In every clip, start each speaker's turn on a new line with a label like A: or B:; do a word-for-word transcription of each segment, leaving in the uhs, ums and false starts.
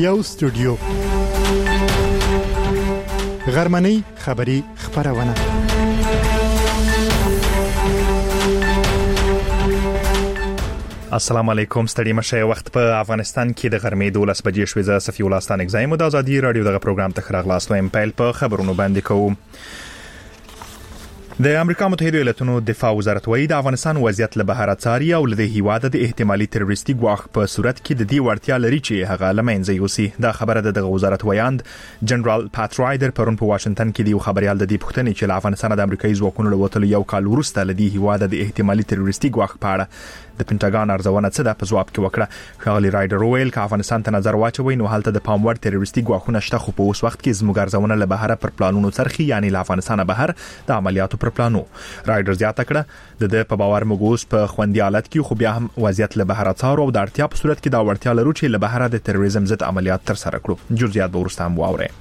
A: یو استودیو غرمنۍ خبری خبرونه.
B: السلام علیکم، ستړي مشه. وخت په افغانستان کې د غرمې دولس بجې شوې. زه صفي الله ستانک زایم د ازادي رادیو دغه پروګرام ته خراغلاس وایم. پیل په خبرونو باندې کوم. د امریکا متحده ایالاتونو دفاع وزارت وايي د افغانستان وضعیت له بهر څاري او له هیواده د احتمالي تروریستي ګواښ په صورت کې د دې وړتیا لري چې هغه لمنځه یوسي. دا خبره د وزارت ویاند جنرال پات رایډر پرون په واشنگټن کې د خبريال د دې پوښتنې چې له افغانستان د امریکایي ځواکونو له وټلو یو کال وروسته له دې هیواده د احتمالي تروریستي ګواښ په اړه د پینټاګان ارزونه څه ده په جواب کې وکړه. خغلی رایډر ویل چې افغانستان ته نظر واچوي نو هلته د پام وړ تروریستي ګواښونه شته، خو په اوس وخت کې زموږ ارزونه له بهر پر پلانونو څرخي، یعنی له افغانستان بهر د عملیاتو پر پلانو. رایډر زیاته کړه د د په باور موږ په خوندي حالت کې خو بیا هم وضعیت له بهر څارو او د اړتیا په صورت کې دا وړتیا لرو چې له بهر د تروریزم ضد عملیات تر سره کړو. جزئیات به ورسته هم واورئ.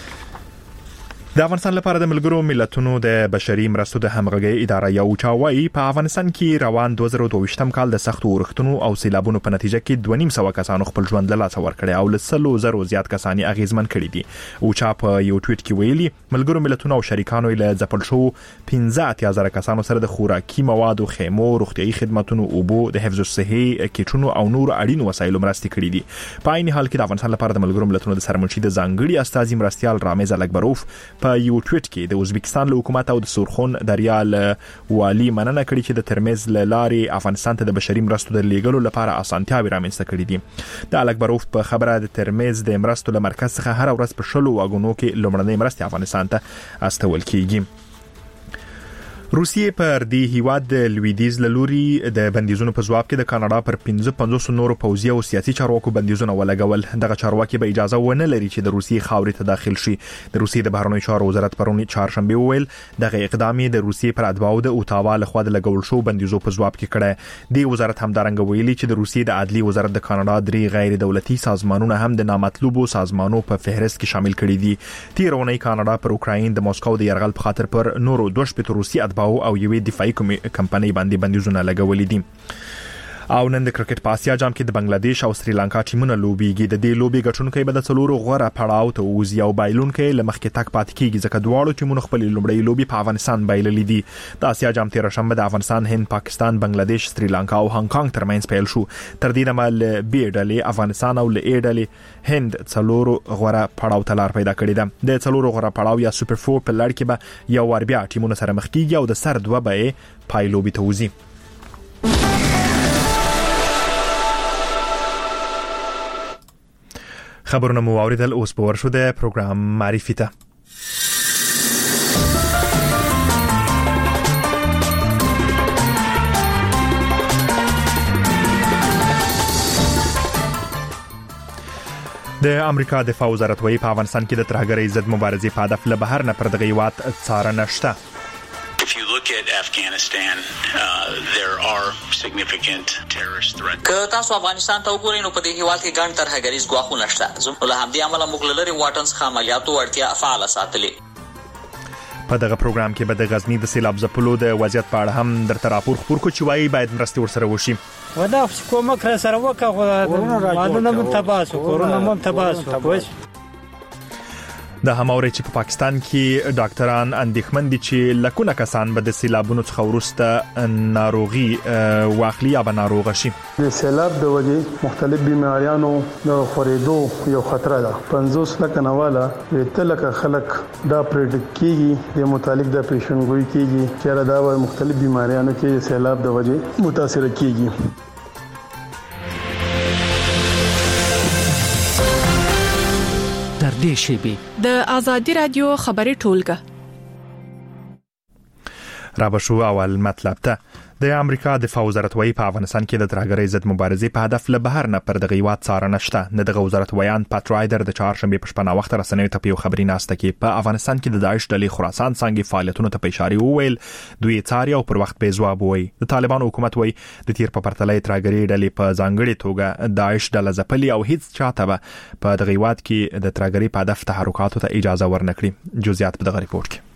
B: د افغانستان لپاره د ملګرو ملتونو د بشري مرستو د همغږي اداره یو چاوي په افغانستان کې روان دوه زره دوه ویشت کال د سختو اورښتونو او سیلابونو په نتیجه کې دوه نیم سوه کسانو خپل ژوند له لاسه ورکړی او له سلو زرو زیات کسان اغیزمن کړي دي. او چا په یو ټویټ کې ویلي ملګرو ملتونو او شریکانو له ځپل شو پنځه اتیا زره کسانو سره د خوراکي موادو، خیمو، روغتيایي خدماتو، اوبو، د حفظ الصحي کیټونو او نور اړینو وسایلو مرستې کړي دي. په عین حال کې د افغانستان لپاره د ملګرو ملتونو د سرمنشي د ځانګړي استازي مرستيال رامز الکبروف په یو ټویټ کې د ازبکستان له حکومت او د سورخون دریال والی مننه کړې چې د ترمز لارې افغانستان ته د بشري مرستو د لیږلو لپاره اسانتیاوې رامنځته کړې دي. د الکبروف په خبره د ترمز د مرستو له مرکز څخه هر ورځ په شلو واګونو کې لومړنۍ مرستې افغانستان ته استول کیږي. روسیې پر دې هیواد د لویدیز لوري د بندیزونو په جواب کې د کاناډا پر پنځه پنځوس نورو پوځي او سیاسي چارواکو بندیزونه ولګول. دغه چارواکي به اجازه ونه لري چې د روسیې خاورې ته داخل شي. د روسیې د بهرنیو چارو وزارت پرون چهارشنبه وویل دغه اقدام د روسیې پر اتباعو د اوتاوا لخوا د لګول شو بندیزو په جواب کې کړی. د وزارت همدارنګه ویلي چې د روسیې د عدلي وزارت د کاناډا درې غیر دولتي سازمانونه هم د نامطلوبو سازمانونو په فهرست کې شامل کړي دي. تیرونی کاناډا پر اوکراین د موسکو د يرغل په خاطر پر نورو دوه شپږ روسي اتباعو او یوې دفاعي کمپنۍ باندې بندیزونه لګولې دي. او نن د کرکټ په آسیا جام کې د بنگلاديش او سریلانکا ټیمونه لوبيږي. د دې لوبي ګټونکي به د څلورو غوړه پړاو ته وځي او بایلونکي لمخکې تک پات کیږي ځکه دواړو ټیمونو خپل لومړی لوبي په افغانستان بایللې دي. د آسیا جام تیر شنبه د افغانستان، هند، پاکستان، بنگلاديش، سریلانکا او هانګ کانګ ترمنځ پیل شو. تر دې دمه له بي ډلې افغانستان او له اي ډلې هند څلورو غوړه پړاو ته لار پیدا کړې ده. د څلورو غوړه پړاو یا سوپر فور په لړ کې به یو ور بیا ټیمونه سره مخ کیږي او د سر دوه به پای لوبي ته وځي. خبرونه مو اوریدل. اوس به ورشو د پروګرام معرفي ته. د امریکا دفاع وزارت وايي په افغانستان کې د ترهګرۍ ضد مبارزې په هدف له بهر نه پر دغه هیواد څارنه شته.
C: If you look at Afghanistan, uh, there are significant terrorist threats.
D: که تاسو افغانستان ته وګورئ نو په دې هیواد کې ګڼ ترهګریز ګواښونه شته. زموږ له همدې امله موږ له لرې واټن څخه عملیاتو وړتیا فعاله ساتلې.
B: په دغه پروګرام کې به د غزنی د سیلاب ځپلو د وضعیت په اړه هم درته راپور خپور کو چې وایي باید مرستې ورسره وشي.
E: ودا کومک را سره وکړه غواړم نو تباسو کورونه مم تباسو.
B: د هماوري چې په پاکستان کې ډاکټران اندېښمن دي چې لکونه کسان به د سیلابونو څخه وروسته ناروغي واخلي یا به ناروغ شي.
F: د سیلاب د وجې مختلف بیماریانو د خورېدو یو خطر ده. پنځوس لکه نواله ویته لکه خلک دا پریډکټ کیږي د متعلق د پیشنګوئی کیږي چې دا به مختلف بیماریانو کې سیلاب د وجې متاثر کیږي.
G: د ازادي رادیو خبري ټولګه
B: را بشو اول مطلب ته. د امریکا دفاع وزارت وايي په افغانستان کې د ترهګرۍ ضد مبارزې په هدف له بهر نه پر دغه هیواد څارنه شته. نه دغه وزارت ویاند پات رایډر د چهارشنبه په شپه وخت رسنیو ته په خبري ناسته کې په افغانستان کې د داعش ډلې خراسان څنګه فعالیتونو ته اشاره وویل دوی څاري او پر وخت به جواب وایي. د طالبانو حکومت وايي د تیر په پرتلې ترهګرۍ ډلې په ځانګړي توګه داعش ډله ځپلي او هیڅ چاته به په دغه هیواد کې د ترهګرۍ په هدف تحرکاتو ته اجازه ورنکړي. جزئیات په دغه ریپورت کې.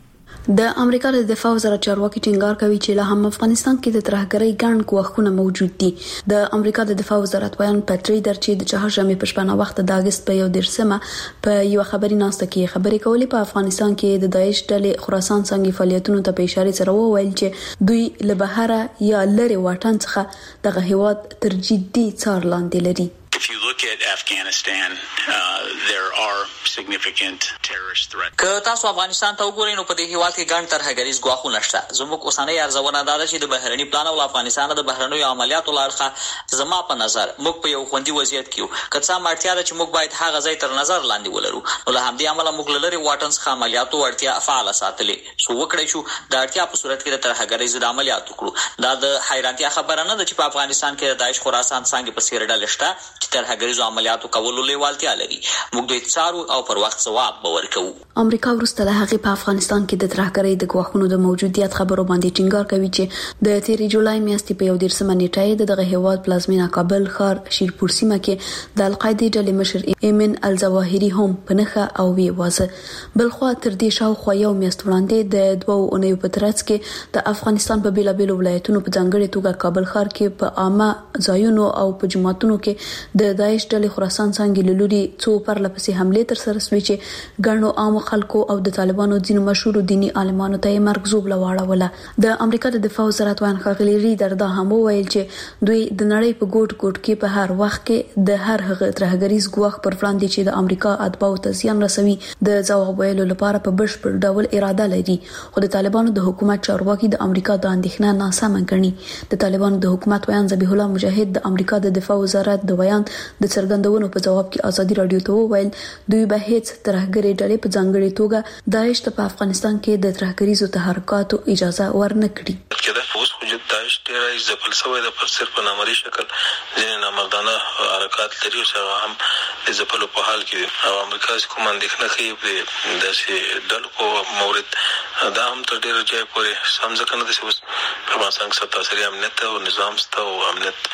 H: د امریکا د دفاع وزارت چارواکي ټینګار کوي چې له هم افغانستان کې د ترهګرۍ ګڼ کوښښونه موجود دي. د امریکا د دفاع وزارت وایي پټری درچې د چهارشنبه په شپه وخت د اگست په یو درسمه په یو خبري ناسته کې خبرې کولې. په افغانستان کې د داعش ډلې خراسان څنګه فعالیتونو ته په اشاره سره وویل چې دوی له بهره یا لری واټن څخه دغه هیواد تر جدي څار لاندې لري.
C: If you look at Afghanistan, uh, there are significant terrorist threats.
D: که تاسو افغانستان ته وګورئ نو په دې هیواد کې ګڼ ترهګریز ګواښونه شته. زموږ اوسنۍ ارزونه دا ده چې د بهرني پلان او افغانستان د بهرنیو عملیاتو لړخه زما په نظر موږ په یو خوندي وضعیت کې یو. که څه مارتیا ده چې موږ باید هغه ځای تر نظر لاندې ولرو. نو له همدې امله موږ لری واټن څخه عملیاتو ورتیا فعال ساتلې. سو وکړی شو د اړتیا په صورت کې د ترهګریز د عملیاتو کړو. دا د حیرانتیا خبره نه ده چې په افغانستان کې د داعش خراسان څنګه په سیر ډله شته چې ترهګریز عملیاتو کولو لیوالتیا لري. موږ دوی څارو او پر وخت ځواب به ورکوو.
H: امریکا وروسته له هغې په افغانستان کې د ترهګرۍ د ګواښونو د موجودیت خبرو باندې ټینګار کوي چې د تیرې جولای میاشتې په یو دیرشمه نیټه دغه هیواد پلازمینه کابل ښار شیرپور سیمه کې د القاعده ډلې مشر ایمن الظواهري هم په نښه او وی وازه. بلخوا تر دې شاوخوا یو میاشت وړاندې د دوو اونیو په ترڅ کې د افغانستان په بیلابیلو ولایتونو په ځانګړي توګه کابل ښار کې په عامه ځایونو او په جماعتونو کې د داعش ډلې خراسان څنګه لوري څو پرلپسې حمله تر سره شوې چې ګڼو عام خلکو او د طالبانو ځینو مشهور دینی عالمانو ته مرګ زوب لواړوله. د امریکا د دفاع وزارت وایي خغلی ریډر دا هم ویل چې دوی د نړۍ په ګوټ ګوټ کې په هر وخت کې د هر هغه ترهګریز ګواښ پر وړاندې چې د امریکا اتباعو ته زیان رسوي د ځواب ویلو لپاره په بشپړ ډول اراده لري. خو د طالبانو د حکومت چارواکي د امریکا د اندېښنه ناسمه ګڼي. د طالبانو د حکومت ویان ذبیح الله مجاهد د امریکا د دفاع وزارت د ویان د څرګندونو په جواب کې ازادي رادیو ته وویل دوی به هیڅ ترهګري ډلې په ځانګړي توګه داعش ته په افغانستان کې د ترهګریزو تحرکاتو اجازه ورنه کړي.
I: کله اوس خو د داعش ډیرای ځپل شوی د پر صرف په نامرئی شکل ځینې نامردانه حرکات لري او هغه هم د ځپلو په حال کې او امریکا کوم اندېښنه کوي په داسې ډلو په مورد دا هم تر ډیره ځای پورې سمځه کنه د اوس په افغانستان کې ستاسو امنیت او نظام ستو او امنیت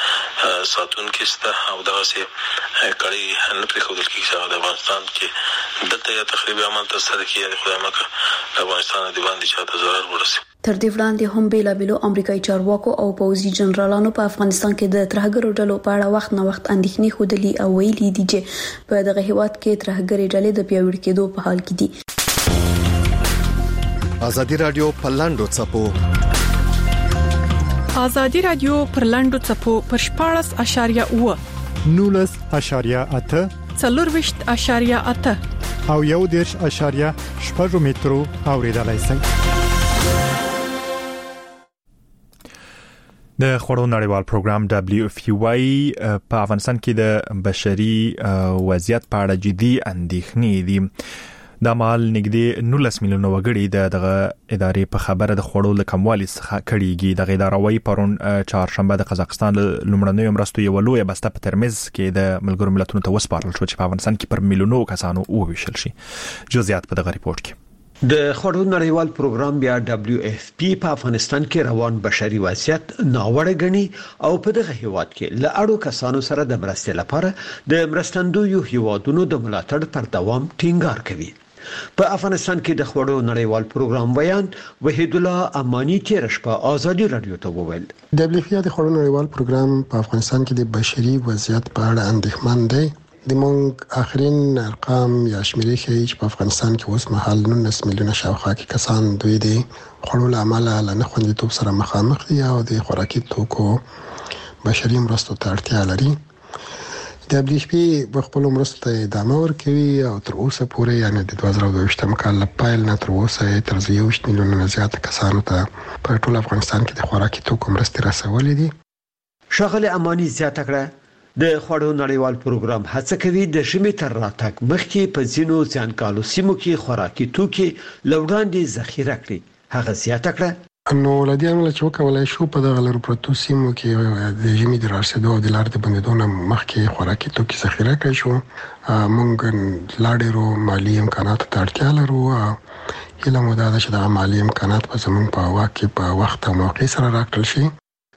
I: ساتونکو ست او دغه سي کړي نه پرې خودل کې چې د افغانستان کې دته یا تخریبي عمل تر سره کیږي خدای مکه افغانستان دی باندې چاته ضرر ورسي.
H: تر دې وړاندې هم بیلابیلو امریکایي چارواکو او پوځي جنرالانو په افغانستان کې د ترهګرو ډلو په اړه وخت نه وخت اندېښنې ښودلې او ویلي دي چې په دغه هیواد کې ترهګري ډلې د پیاوړي کېدو په حال کې دي.
J: ازادي رادیو په لاندو چپو
G: ازادي رادیو پر لاندو چپو پر شپاړس اشاریه اوه
A: نولس اشاریه اته
G: څلورویشت اشاریه اته
A: او یو دیرش اشاریه شپږ مترو اوریدلای شئ.
B: د خورو نړیوال پروګرام دبليو اف پی واي په افغانستان کې د بشري وضعیت په اړه جدي اندېښنې دي. د مال نږدې نولس میلیونه وګړي د دغه ادارې په خبره د خورو د کموالي څخه کړيږي. د ادارې وايي پرون چهارشنبه د قزاقستان لومړنیو مرستو یو لوی بسته په ترمز کې د ملګرو ملتونو ته وسپارل شو چې په افغانستان کې پر میلیونو کسانو وویشل شي. جزئیات په دغه ریپورت کې.
K: د خړو نړیوال پروګرام بیا دبليو اف پی په افغانستان کې روان بشري وضعیت ناوړه غني او په دغه هیواد کې له اړو کسانو سره د مرستې لپاره د مرستندویو هیوادونو د ملاتړ پر دوام ټینګار کوي. په افغانستان کې د خړو نړیوال پروګرام ویان وحید الله امانی تیر شپه ازادي رادیو ته وویل
L: دبليو اف پی د خړو نړیوال پروګرام په افغانستان کې د بشري وضعیت په اړه اندېښمن دی. د مونږ اخرین ارقام یا شمیرې ښیي چې په افغانستان کې اوس مهال نولس میلیونه شاوخوا کې کسان دوی د خړو له امله له نه خوندیتوب سره مخامخ دي او د خوراکي توکو بشري مرستو ته اړتیا لري. دبليو اف پی په خپل مرستو ته ادامه ورکوي او تر اوسه پورې یعنی د دوه زره دوه یم کال له پیل نه تر اوسه تر یوویشت میلیونه نه زیات کسانو ته په ټول افغانستان کې د خوراکي توکو مرستې رسولې دي.
K: شغله امانی زیاته کړه د خړو نړیوال پروګرام هڅه کوي د شمې تر راتګ مخکې په ځینو ځانګړو سیمو کې خوراکي توکي لوړاندې ذخیره کړي. هغه زیاته کړه
L: نو لدی عمل چې وکولای شو په دغه لرو پروتو سیمو کې د ژمي د رارسېدو او د لار د بندیدو نه مخکې خوراکي توکي ذخیره کړي شو. موږ لا ډېرو مالي امکاناتو ته اړتیا لرو. هیله مو دا ده چې دغه مالي امکانات به زموږ په واک کې په وخت او موقع سره راکړل شي.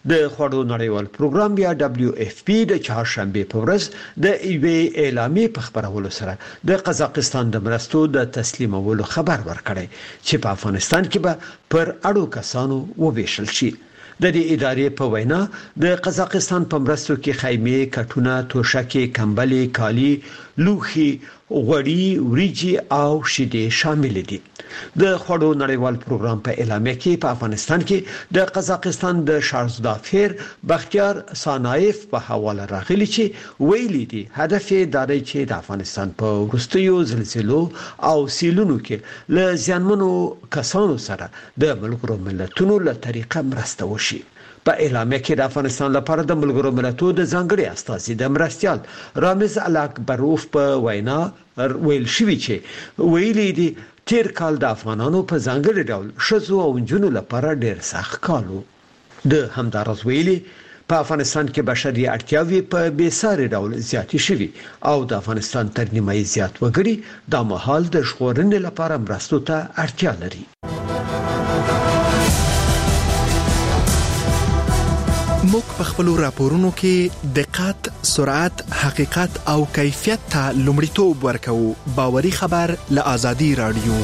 K: د خوړو نړیوال پروګرام یا دبليو اف پی د چهارشنبه په ورځ د ایوې اعلامیې په خبرولو سره د قزاقستان د مرستو د تسلیمولو خبر ورکړی چې په افغانستان کې به پر اړو کسانو وویشل شي. د دې ادارې په وینا د قزاقستان په مرستو کې خیمه، کټونه، توشکې، کمبلې، کالی، لوخي، غوړي، وریجي او شیدې شامل دي. د خوړو نړیوال پروګرام په اعلامیه کې په افغانستان کې د قزاقستان د شارزدافیر بختیار سانایف په حواله راغلي چې ویلي دي هدف یې دا دی چې د افغانستان په وروستیو زلزلو او سیلونو کې له زیانمنو کسانو سره د ملګرو ملتونو له طریقه مرسته وشي. په اعلامیه کې د افغانستان لپاره د ملګرو ملتونو د ځانګړي استازي د مرستيال رامز الاکبروف په وینا ویل شوی چې ویلي دي تیر کال د افغانانو په ځانګړي ډول شذو او جنونو لپاره ډېر سخت کالو. د همدارس ویلي په افغانستان کې بشري اړتیاوې په بیساري ډول زیاتې شوي او د افغانستان تر نیمایي زیات وګړي د مهال د ژغورنې لپاره مرستو ته اړتیا لري.
B: موږ په خپل راپورونو کې دقت، سرعت، حقیقت او کیفیت ته لومړیتوب ورکوو. باوري خبر له آزادي رادیو.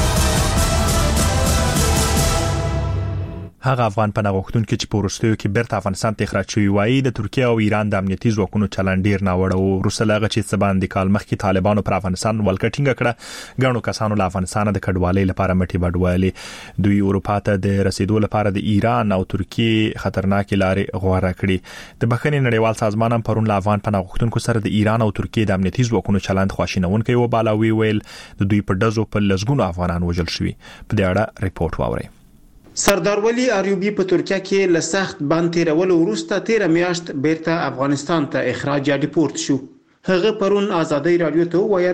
B: هغه افغان پناه غوښتونکي چې په وروستیو کې بیرته افغانستان ته اخراج شوي وایي د ترکیه او ایران د امنیتي ځواکونو چلند ډیر ناوړه او وروسته له هغه چې څه باندې کال مخکې طالبانو پر افغانستان ولکه ټینګه کړه، ګڼو کسانو له افغانستان د کډوالۍ لپاره مټې بډوالې. دوی اروپا ته د رسیدو لپاره د ایران او ترکیه خطرناکې لارې غوره کړې. د بخښنې نړیوال سازمان هم پرون له افغان پناه غوښتونکو سره د ایران او ترکیه د امنیتي ځواکونو چلند خواشینونکی وباله. ویل د دوی په دزو په لسګونو افغانان وژل شوي. په دې اړه ریپورت واورئ.
M: سردار ولی ایوبی په ترکیه کې له سخت بند تیرولو وروسته تیر میاشت بیرته افغانستان ته اخراج یا ډیپورت شو. هغه پرون آزادي رادیو ته ویل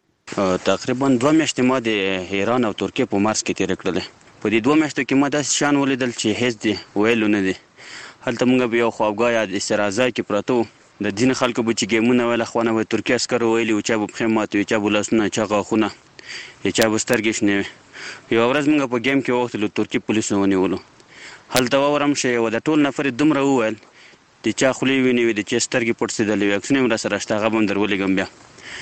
N: تقریبا دوه میاشتې ما د ایران او ترکیه په مارس کې تیر کړل. په دې دوه میاشتو کې ما داسې شان ولیدل چې هیڅ دی ویلو نه دی. هلته موږ به یو خواګا د استرازای کې پروتو د دین خلکو به چې ګیمونه ویل خوانه و ترکیه اسکر ویلی او چې په خیمات او چې بلاسونه چې غاخونه چې بسترګش نه یو ورځ موږ په گیم کې وختلو ترکی پولیسو ونیولو. هلته ورم شي و د ټول نفر دومره وویل چې چا خولي ویني د چې سترګې پټ سیدلې وکسنه مر سره شته غبم درولې بیا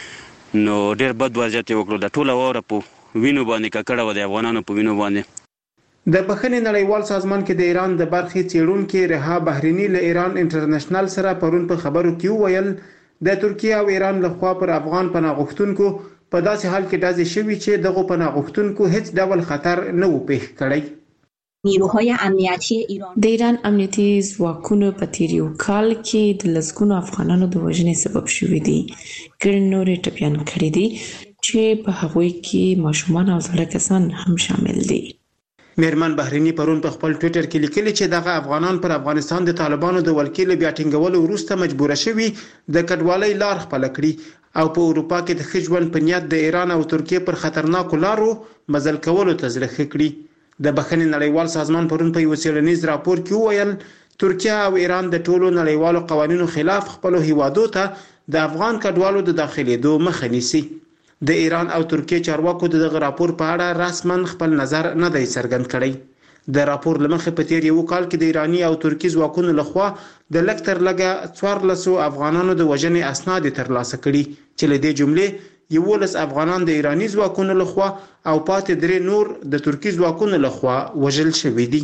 N: نو ډېر بد وضعیت وکړو. د ټول وره په وینو باندې ککړه و د افغانانو په وینو باندې.
M: د بخښنې نړیوال سازمان کې د ایران د برخې چیرونکو رها بحرینی له ایران انټرنیشنل سره پرون په خبرو کې ویل د ترکیه او ایران له خوا پر افغان پناه غوښتونکو په داسې حال کې داسې شوی چې دغه پناه غوښتونکو هیڅ ډول خطر نه و پیښ کړی.
O: نیروهای امنیتی ایران د ایران امنیتي ځواکونو په تیر یو کال کې د لسګونو افغانانو د وژنې سبب شوی دی. ګڼ نورې ټپیان کړي دي چې په هغوی کې ماشومان او زړه کسان هم شامل دي.
M: میرمن بحرینی پرون په خپل ټوئیټر کې لیکلي چې دغه افغانان پر افغانستان د طالبانو د ولکې له بیا ټینګولو وروسته مجبور شوي د کډوالۍ لار خپل کړي او په اروپا کې د ښه ژوند په نیت د ایران او ترکیه پر خطرناکو لارو مزل کولو ته زړه کړي. د بخښنې نړیوال سازمان پرون په یو څېړنیز راپور کې وویل ترکیه او ایران د ټولو نړیوالو قوانینو خلاف خپل هیوادو ته د افغان کډوالو د داخليدو مخه نیسي. د ایران او ترکیه چارواکو دغه راپور په اړه رسماً خپل نظر نه دی څرګند کړی. د راپور لمخې په تیر یو کال کې د ایرانی او ترکی ځواکونو لخوا د لکتر لګه څوارلس افغانانو د وژنې اسناد ترلاسه کړي چې له دې جملې یولس افغانان د ایرانی ځواکونو لخوا او پاتې درې نور د ترکی ځواکونو لخوا وژل شوي دي.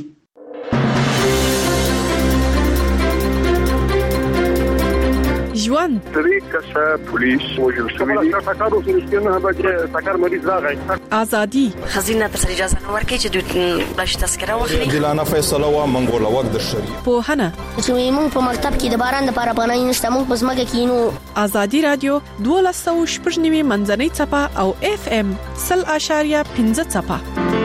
G: ژوند
P: درې کسه پولیس وژل شوي دي. تاکارو سره نه به تاکار مریض راغی.
G: ازادي
Q: خزینه پر اجازه نه ورکړي چې دوی بلش تذکره واخلي.
R: جلانه فیصله وا منګوله وخت د شری.
G: په هنه
Q: چې موږ په مکتب کې د باران لپاره پناه نشته موږ په ځمکه کې نو.
G: ازادي رادیو دولس سوه شپږ نوي منځنۍ چپه او اف ام صفر اشاریه پنځه چپه.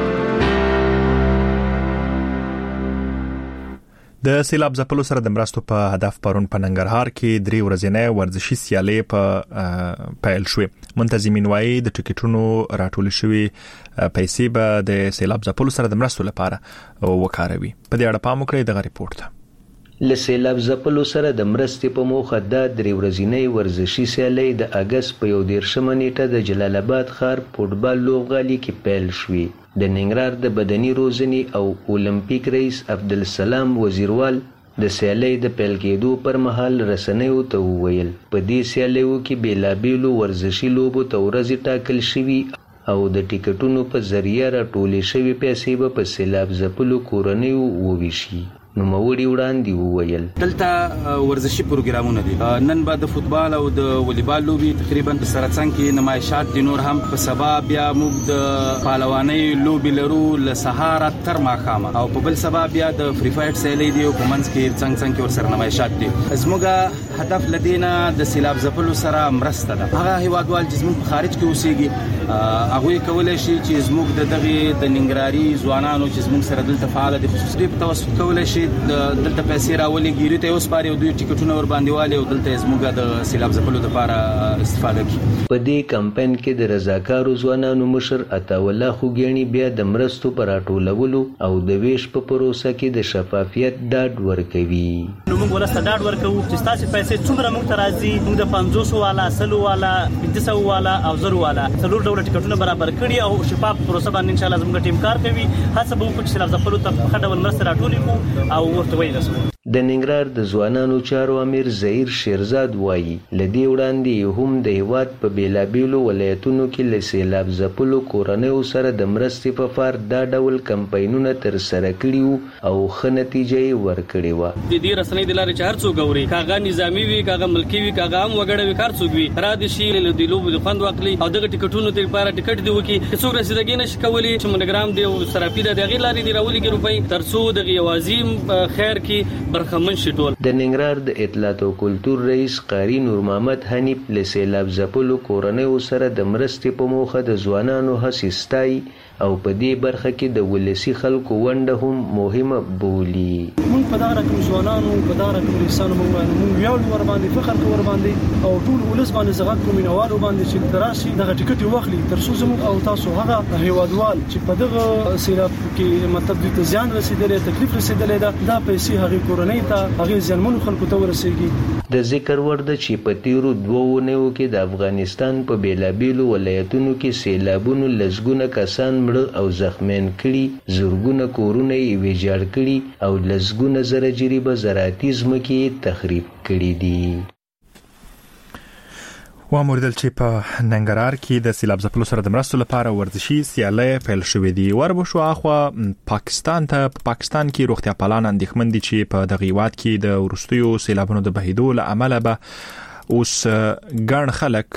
B: د سیلاب ځپلو سره د مرستو په هدف پرون په ننګرهار کې درې ورځې ورزشي سیالۍ په پیل شوې. منتظمین وایي د ټیکټونو راټول شوي پیسې به د سیلاب ځپلو سره د مرستو لپاره وکاروي. په دې اړه پام وکړئ دغه ریپورت ته.
S: له سیلاب ځپلو سره د مرستې په موخه د درې ورځې ورزشي سیالۍ د اگست په یو دېرشمه نیټه د جلال آباد ښار فوټبال لوبغالي کې پیل شوې. د ننګرهار د بدني روزنې او اولمپیک رئیس عبدالسلام وزیروال د سیالۍ د پیل کېدو پر مهال رسنیو ته وویل په دې سیالیو کې بېلابېلو ورزشي لوبو ته ورځې ټاکل شوي او د ټیکټونو په ذریعه راټولې شوې پیسې به په سیلاب ځپلو کورنیو وویشي. نوموړي وړاندې وویل
T: دلته ورزشي پروګرامونه دي. نن به د فوتبال او د والیبال لوبي تقریبا په سرڅنګ کې نمایشات دي. نور هم په سبا بیا موږ د پهلوانۍ لوبي لرو له سهار تر ماښام او په بل سبا بیا د فری فایټ سیلۍ دی او په منځ کې څنګه څنګه ور سره نمایشات دي. زموږ هدف لدینا د سیلاب ځپلو سره مرسته ده. هغه هیوادوال چې زموږ په خارج کې اوسېږي هغه کولای شي چې زموږ د دغه د ننګرهاري ځوانانو چې زموږ سره دلته فعال دي خصوصي په توسط کولای شي دلته پیسې راولي ګیري ته اوس پاره دوی ټیکټونه ور باندې والي او دلته زموږ د سیلاب ځپلو لپاره استفاده کوي.
S: په دې کمپاین کې د رضاکارو ځوانانو مشر عطاوالله خوګیانی بیا د مرستو پر راټولولو او د ویش په پروسه کې د شفافیت ډاډ ورکوي.
U: نو موږ ولسته ډاډ ورکوو چې تاسو پیسې څومره موږ ته راځي. موږ د پنځوس والا سلو والا پنځه سوه والا او زرو والا څلور ډول ټیکټونه برابر کړي او شفاف پروسه باندې ان شاء الله زموږ ټیم کار کوي. هڅه به وکړو چې سیلاب ځپلو ته په ښه ډول مرسته راټولې کړو او ورته ویل شي.
S: د ننګرهار د ځوانانو چارو امیر زهیر شیرزاد وایي لدې وړاندې هم د هیواد په بیلابیلو ولایتونو کې له سیلاب ځپلو کورنیو سره د مرستې په فار دا ډول کمپاینونه ترسره کړي وو او ښه نتیجه یې ورکړې وه.
U: د دې رسنۍ د لارې چې هر څوک اوري کاغه نظامي وي کاغه ملکي وي کاغه هم وګړی وي کار څوک وي را دي شي له دې لوبو د خوند واخلي او دغه ټیکټونو ته لپاره ټیکټ دی وکي چې څوک رسیدګي نشي کولی چې مونوګرام دی او سراپی د دغه لارې دی راولي کې روپۍ ترڅو دغه یوازیم خیر کې برخمن شي. ټول
S: د ننګرهار د اطلاعات او کلتور رئیس قاری نور محمد حنیف له سیلاب ځپلو کورنیو سره د مرستې په موخه د ځوانانو هڅې ستایي او په دې برخه کې د ولسي خلکو ونډه هم مهمه بولي.
V: موږ په دغه رقم ځوانانو په دغه رقم رئیسانو موږ ویاړو ور باندې فخر کوو ور باندې او ټول ولس باندې زغت کوو مینوالو باندې چې تراسي دغه ټیکټ واخلي ترڅو زموږ او تاسو هغه هیوادوال چې په دغه سیلاب کې مطلب د زیان رسیدلې تکلیف رسیدلې ده دا پیسې هغه کورنۍ ته هغه ځانمنو خلکو ته ورسیږي.
S: د ذکر وړ ده چې په تیرو دوو اونیو کې د افغانستان په بیلابیلو ولایتونو کې سیلابونو لسګونه کسان مړه او زخمیان کړي زرګونه کورونه یې ویجاړ کړي او لسګونه زره جریبه زراعتي ځمکې یې تخریب کړي دي.
B: واموردل چې په ننګرهار کې د سیلاب ځپلو سره د مرستو لپاره ورزشي سیالۍ پیل شوې دي. وربشو اخوا پاکستان ته په پاکستان کې روغتیا پالان اندېښمن دي چې په دغه هیواد کې د وروستیو سیلابونو د بهیدو له امله به اوس ګڼ خلک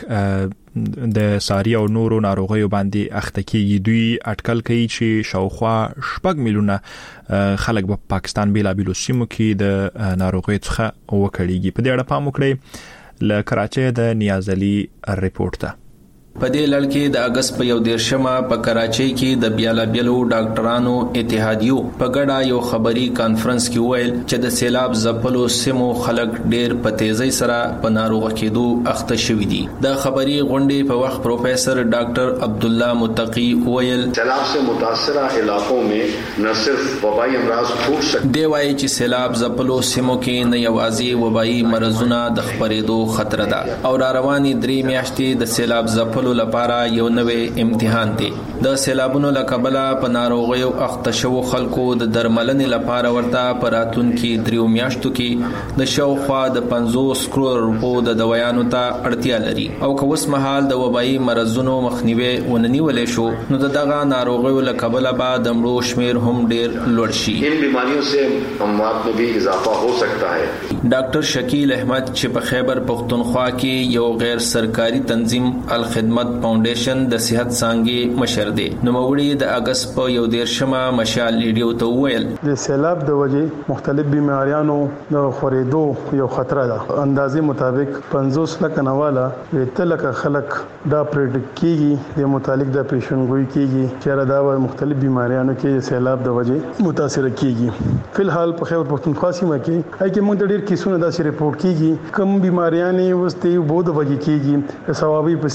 B: د ساري او نورو ناروغیو باندې اخته کیږي. دوی اټکل کوي چې شاوخوا شپږ میلیونه خلک په پاکستان بیلابیلو سیمو کې د ناروغیو څخه وکړيږي. په دې اړه پام وکړئ. له کراچۍ د نیاز علي ریپورت ته.
W: په دې لړ کې د اگست په یو دیرشمه په کراچۍ کې د بیلابیلو ډاکټرانو اتحادیو په ګډه یو خبري کانفرنس کې ویل چې د سیلاب ځپلو سیمو خلک ډېر په تیزی سره په ناروغ کېدو اخته شوي دي. د خبري غونډې په وخت پروفیسر ډاکټر عبد الله متقی ویل
X: سیلاب سے متاثرہ علاقوں میں نہ صرف وبائی امراض پھوٹ سکتے
W: دی وایي چې سیلاب ځپلو سیمو کې نه یوازې وبايي مرزونه د خپرېدو خطر ده او را رواني درې میاشتې د سیلاب ځپلو لپاره یو نوې امتحان دی. د سیلابونو لکبله په ناروغیو اخته شوو خلکو د درملنې لپاره ورته په راتلونکي دریو میاشتو کې د شاوخوا د پنځوس کروڑ روپو د دوايانو ته اړتیا لري او که اوس مهال د وبایي مرزونو مخنیوي وننیولې شو نو دغه ناروغیو لکبله به د مړو شمیر هم ډیر لوړ شي.
X: ان بیماریوں سے اموات میں بھی اضافہ ہو سکتا ہے.
W: ډاکټر شکیل احمد چې په خیبر پختونخوا کې یو غیر سرکاري تنظیم الخدمت فاونډیشن د صحت څانګې مشر دی نو موړي د اگست په یو دیرشمه مشال لیډیو ته ویل
F: د سیلاب د وجې مختلف بیماریانو د خورېدو یو خطر ده. اندازې مطابق پنځوس لک نواله ویته لک خلک دا پریډکټ کیږي د متعلق د پیشنګوئی کیږي چې دا مختلف بیماریانو کې سیلاب د وجې متاثر کیږي. فلحال په خیبر پختونخوا سیمه کې اې کې موږ د ډېر کیسونو داسې ریپورت کیږي کوم بیماریانې وستې بو د وجې کیږي ثوابي په سیمه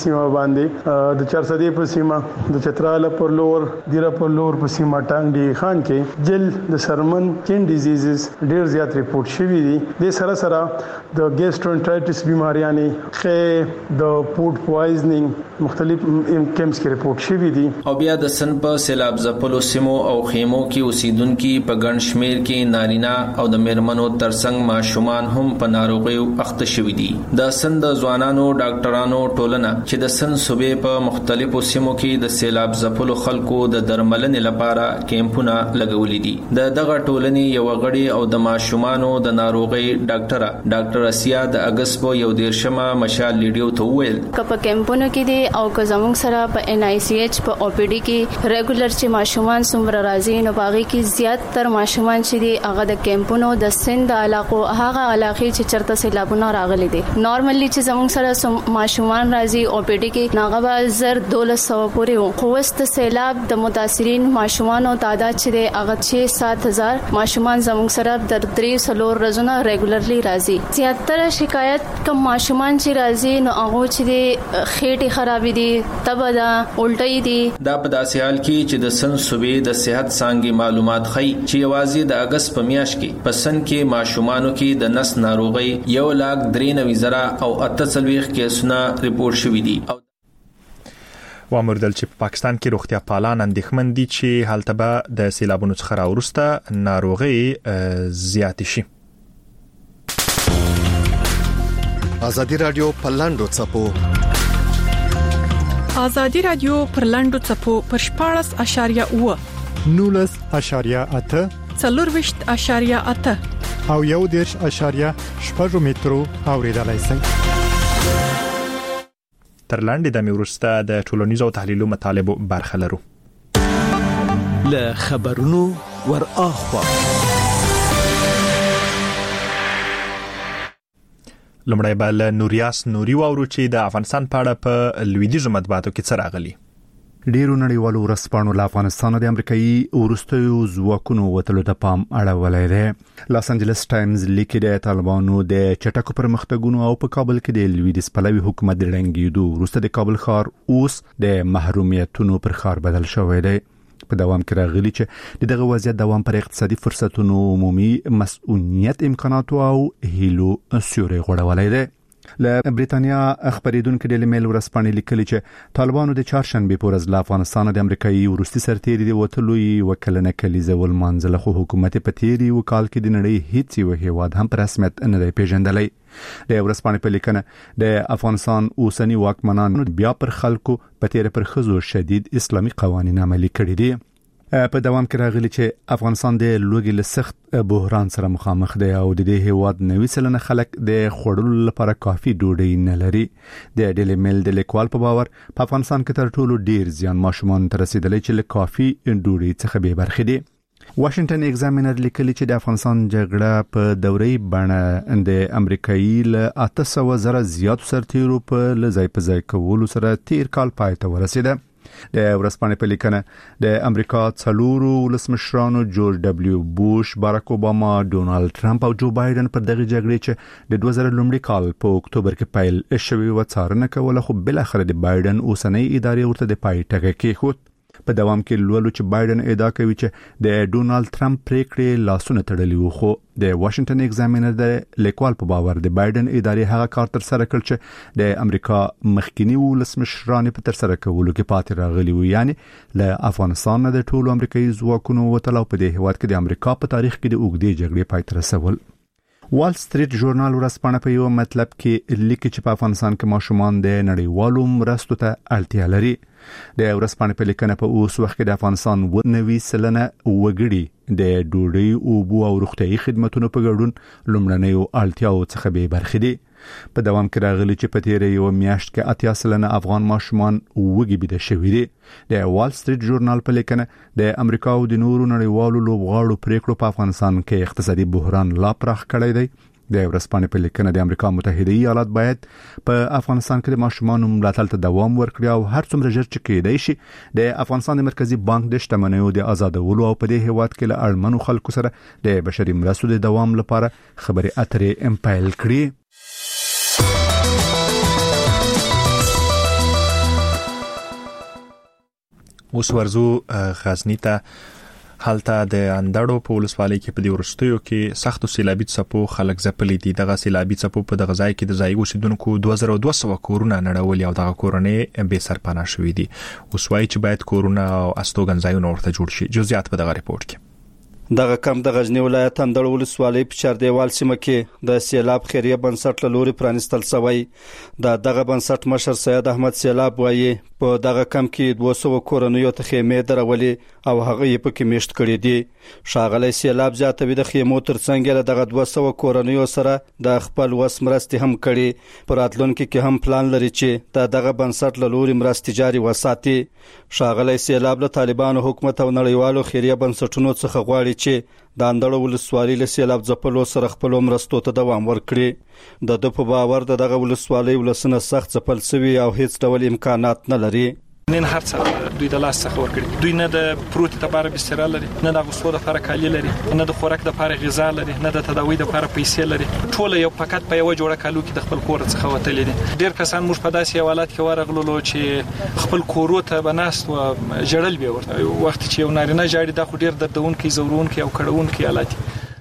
F: باندې د چارسدې په سیمه د چترال پر لور دیره پر لور په سیمه ټانګ دی خان کې جل د سرمن کین ډیزیزز ډیر زیات ریپورت شوی دي د سره سره د ګیسټرونټرایټس بیماریانې خې د فود پوایزنینګ مختلف کیمپس کې ریپورت شوی دي.
W: او بیا د سن په سیلاب ځپلو سیمو او خیمو کې اوسیدونکو په ګڼ شمیر کې نارینه او د میرمنو ترڅنګ ماشومان هم په ناروغیو اخته شوي دي. د سن د ځوانانو ډاکټرانو ټولنه چې د سن صوبې په مختلفو سیمو کې د سیلاب ځپلو خلکو د درملنې لپاره کیمپونه لګولي دي. د دغه ټولنې یو غړي او د ماشومانو د ناروغي ډاکټره ډاکټر اسیا د اگست په یو دیرشمه مشال لیډیو ته ویل
C: کپ کیمپونو کې دي او که زموږ سره په ان آی سی ایچ په او پی ډی کې ریګولر چې ماشومان څومره راځي نو باغی کې زیات تر ماشومان چې دي هغه د کیمپونو د سند علاقو هغه علاقې چې چرته سیلابونه راغلي دي. نارملی چې زموږ سره ماشومان راځي او پی ډی کې ناغه زر دولس سو پورې وو خو واست سیلاب د متاثرین ماشومانو تعداد چې دی هغه شش سات هزار ماشومان زموږ سره د درې سلور رزونه ریګولرلی راځي. زیاتره شکایت کم ماشومان چې راځي نو هغه چې دی خېټه خرابې دي تبدا الټۍ دي.
W: دا په داسې حال کې چې د سن صوبې د صحت څانګې معلومات ښيي چې یوازې د اگست په میاشت کې په سن کې ماشومانو کې د نس ناروغي یو لاک درې نوي زره او اته څلوېښت کیسونه ریپورت شوي دي.
B: وامردل چې په پاکستان کې روغتیا پالان اندېښمن دي چې هلته به د سیلابونو څخه راوروسته ناروغي زیات شي.
J: ازادي رادیو پلاندو چپو
G: ازادي رادیو پر لاندو چپو پر شپاړس اشاریه اوه
A: نولس اشاریه اته
G: څلورویشت اشاریه اته
A: او یو دیرش اشاریه شپږ مترو اوریدلای شئ.
B: تر لاندې د میورسته د ټولنیزو تحلیلو مطالبو برخه لرو.
D: له خبرونو ور اخوا
B: لمړی بل نوریاس نوري واورو چې د افغانستان په اړه په لویدیځو مطبوعاتو کې څه راغلي.
E: ډیرو نړیوالو ورځپاڼو له افغانستان د امریکایي وروستیو ځواکونو وتلو ته پام اړولی دی. لاس انجلس ټایمز لیکي د طالبانو د چټکو پرمختګونو او په کابل کې د لویدیځ پلوي حکومت د ړنګېدو وروسته د کابل ښار اوس د محرومیتونو پر ښار بدل شوی دی. په دوام کې راغلي چې دغه وضعیت دوام پر اقتصادي فرصتونو عمومي مسؤلیت امکاناتو او هیلو سیوري غوړولای دی. له بریتانیا خبرېدونکو ډیلی میل ورځپاڼې لیکلي چې طالبانو د چهارشنبه په ورځ له افغانستان د امریکایي وروستي سرتېري د وتلو یوه کلنه کلیزه ولمانځله خو حکومت په تیر یو کال کې د نړۍ هیڅ یو هیواد هم په رسمیت نه دی پیژندلی. د ورځپاڼې په لیکنه د افغانستان اوسنی واکمنان بیا پر خلکو په تیر پر خزو شدید اسلامي قوانین عملي کړي دي. په دوام کې راغلي چې افغانستان د لوګي له سخت بحران سره مخامخ دی او د دې هیواد نوي سلنه خلک د خوړلو لپاره کافي ډوډۍ نه لري. د ډیلی میل د لیکوال په باور په افغانستان کې تر ټولو ډیر زیان ماشومان ته رسیدلی چې له کافي ډوډۍ څخه بې برخې دي. واشنگټن ایگزامینر لیکلي چې د افغانستان جګړه په دوري بڼه د امریکایي له اته سوه زره زیاتو سرتیرو په لځای په ځای کولو سره تیر کال پای ته ورسیده. د ورځپاڼې په لیکنه د امریکا څلورو ولسمشرانو جورج ډبلیو بوش، باراک اوباما، ډونالد ټرمپ او جو بایدن پر دغه جګړې چې د دوه زره لومړي کال په اکتوبر کې پیل شوی و څارنه کوله خو بل اخر د بایدن اوسنۍ ادارې ورته د پای ټکی کېښود. په دوام کې لولو چې بایدن ادعا کوي چې د ډونالد ټرمپ پریکړې لاسونه تړلي وو خو د واشنگټن ایگزامینر د لیکوال په باور د بایدن ادارې هغه کار تر سره کړ چې د امریکا مخکینی ولسمشرانو په تر سره کولو کې پاتې راغلي وو، یعنی له افغانستان نه د ټولو امریکایي ځواکونو وتل او په دې هیواد کې د امریکا په تاریخ کې د اوږدې جګړې پای ته رسول. وال سټریټ ژورنال ورځپاڼه په یو مطلب کې لیکي چې په افغانستان کې ماشومان د نړیوالو مرستو ته اړتیا لري. د ورځپاڼې په لیکنه په اوس وخت کې د افغانستان نوي سلنه وګړي د ډوډۍ، اوبو او روغتیايي خدماتو په ګډون لومړنیو اړتیاو څخه به برخې دي. په دوام کې راغلي چې په تیر یو میاشت کې اتیا سلنه افغان ماشومان وګړي بده شوي دي. د وال سټریټ ژورنال په لیکنه د امریکا او د نورو نړیوالو لوبغاړو پریکړو په افغانستان کې اقتصادي بحران لا پراخ کړی دی. د ورځپاڼې په لیکنه د امریکا متحده ایالات باید په افغانستان کې د ماشومانو ملاتړ ته دوام ورکړي او هر څومره ژر چې کېدای شي د افغانستان د مرکزی بانک د شتمنیو د آزادولو او په دې هیواد کې له اړمنو خلکو سره د بشري مرستو د دوام لپاره خبرې اترې امپایل کړي.
B: اوس ورزو غزنی ته حالته د اندړو په ولسوالۍ کې په دې ورستیو کې سخت سیلابي څپو خلک ځپلي دي. دغه سیلابي څپو په دغه ځای کې د ځای اوسیدونکو دوه زره دوه سوه کورونه نړولي او دغه کورونه به سرپناه شوې دي. اوس وايي چې باید کورونه او استوګنځایونه ورته جوړ شي. جزئیات په دغه ریپورت کې.
H: دغه کم د غزنی ولایت اندړ ولسوالۍ په چاردیوال سیمه کې د سیلاب خیریه بنسټ له لوري پرانستل شوی. د دغه بنسټ مشر سید احمد سیلاب وایي په دغه کم کې دوه سوه کورنیو ته خیمې درولي او هغه یې پکې میشت کړي دي. ښاغلی سیلاب زیاتوي د خیمو ترڅنګ له دغه دوه سوه کورنیو سره د خپل وس مرستې هم کړي. په راتلونکي کې هم پلان لري چې د دغه بنسټ له لوري مرستې جاري وساتي. ښاغلی سیلاب له طالبانو حکومت او نړیوالو خیریه بنسټونو څخه غواړي چې د اندړو ولسوالۍ له سیلاب ځپلو سره خپل مرستو ته دوام ورکړي. د ده په باور د دغه ولسوالۍ ولسونه سخت ځپل شوي او هیڅ ډول امکانات نه لري.
I: نن هر څه دوی د لاس څخه ورکړي. دوی نه د پروت لپاره بستر لري، نه د غوښتو لپاره کالی لري، نه د خوراک لپاره غذا لري، نه د تداوی لپاره پیسې لري. ټول یو فقط په یو جوړه کالو کې د خپل کور څخه وتلي دي. ډیر کسان موږ په داسې حالات کې ورغلو چې خپل کورو ته بناست او جړل به ورته وخت چې یو نارینه جاړي د خو ډیر دردونکي زورونکي او کړهونکي حالات.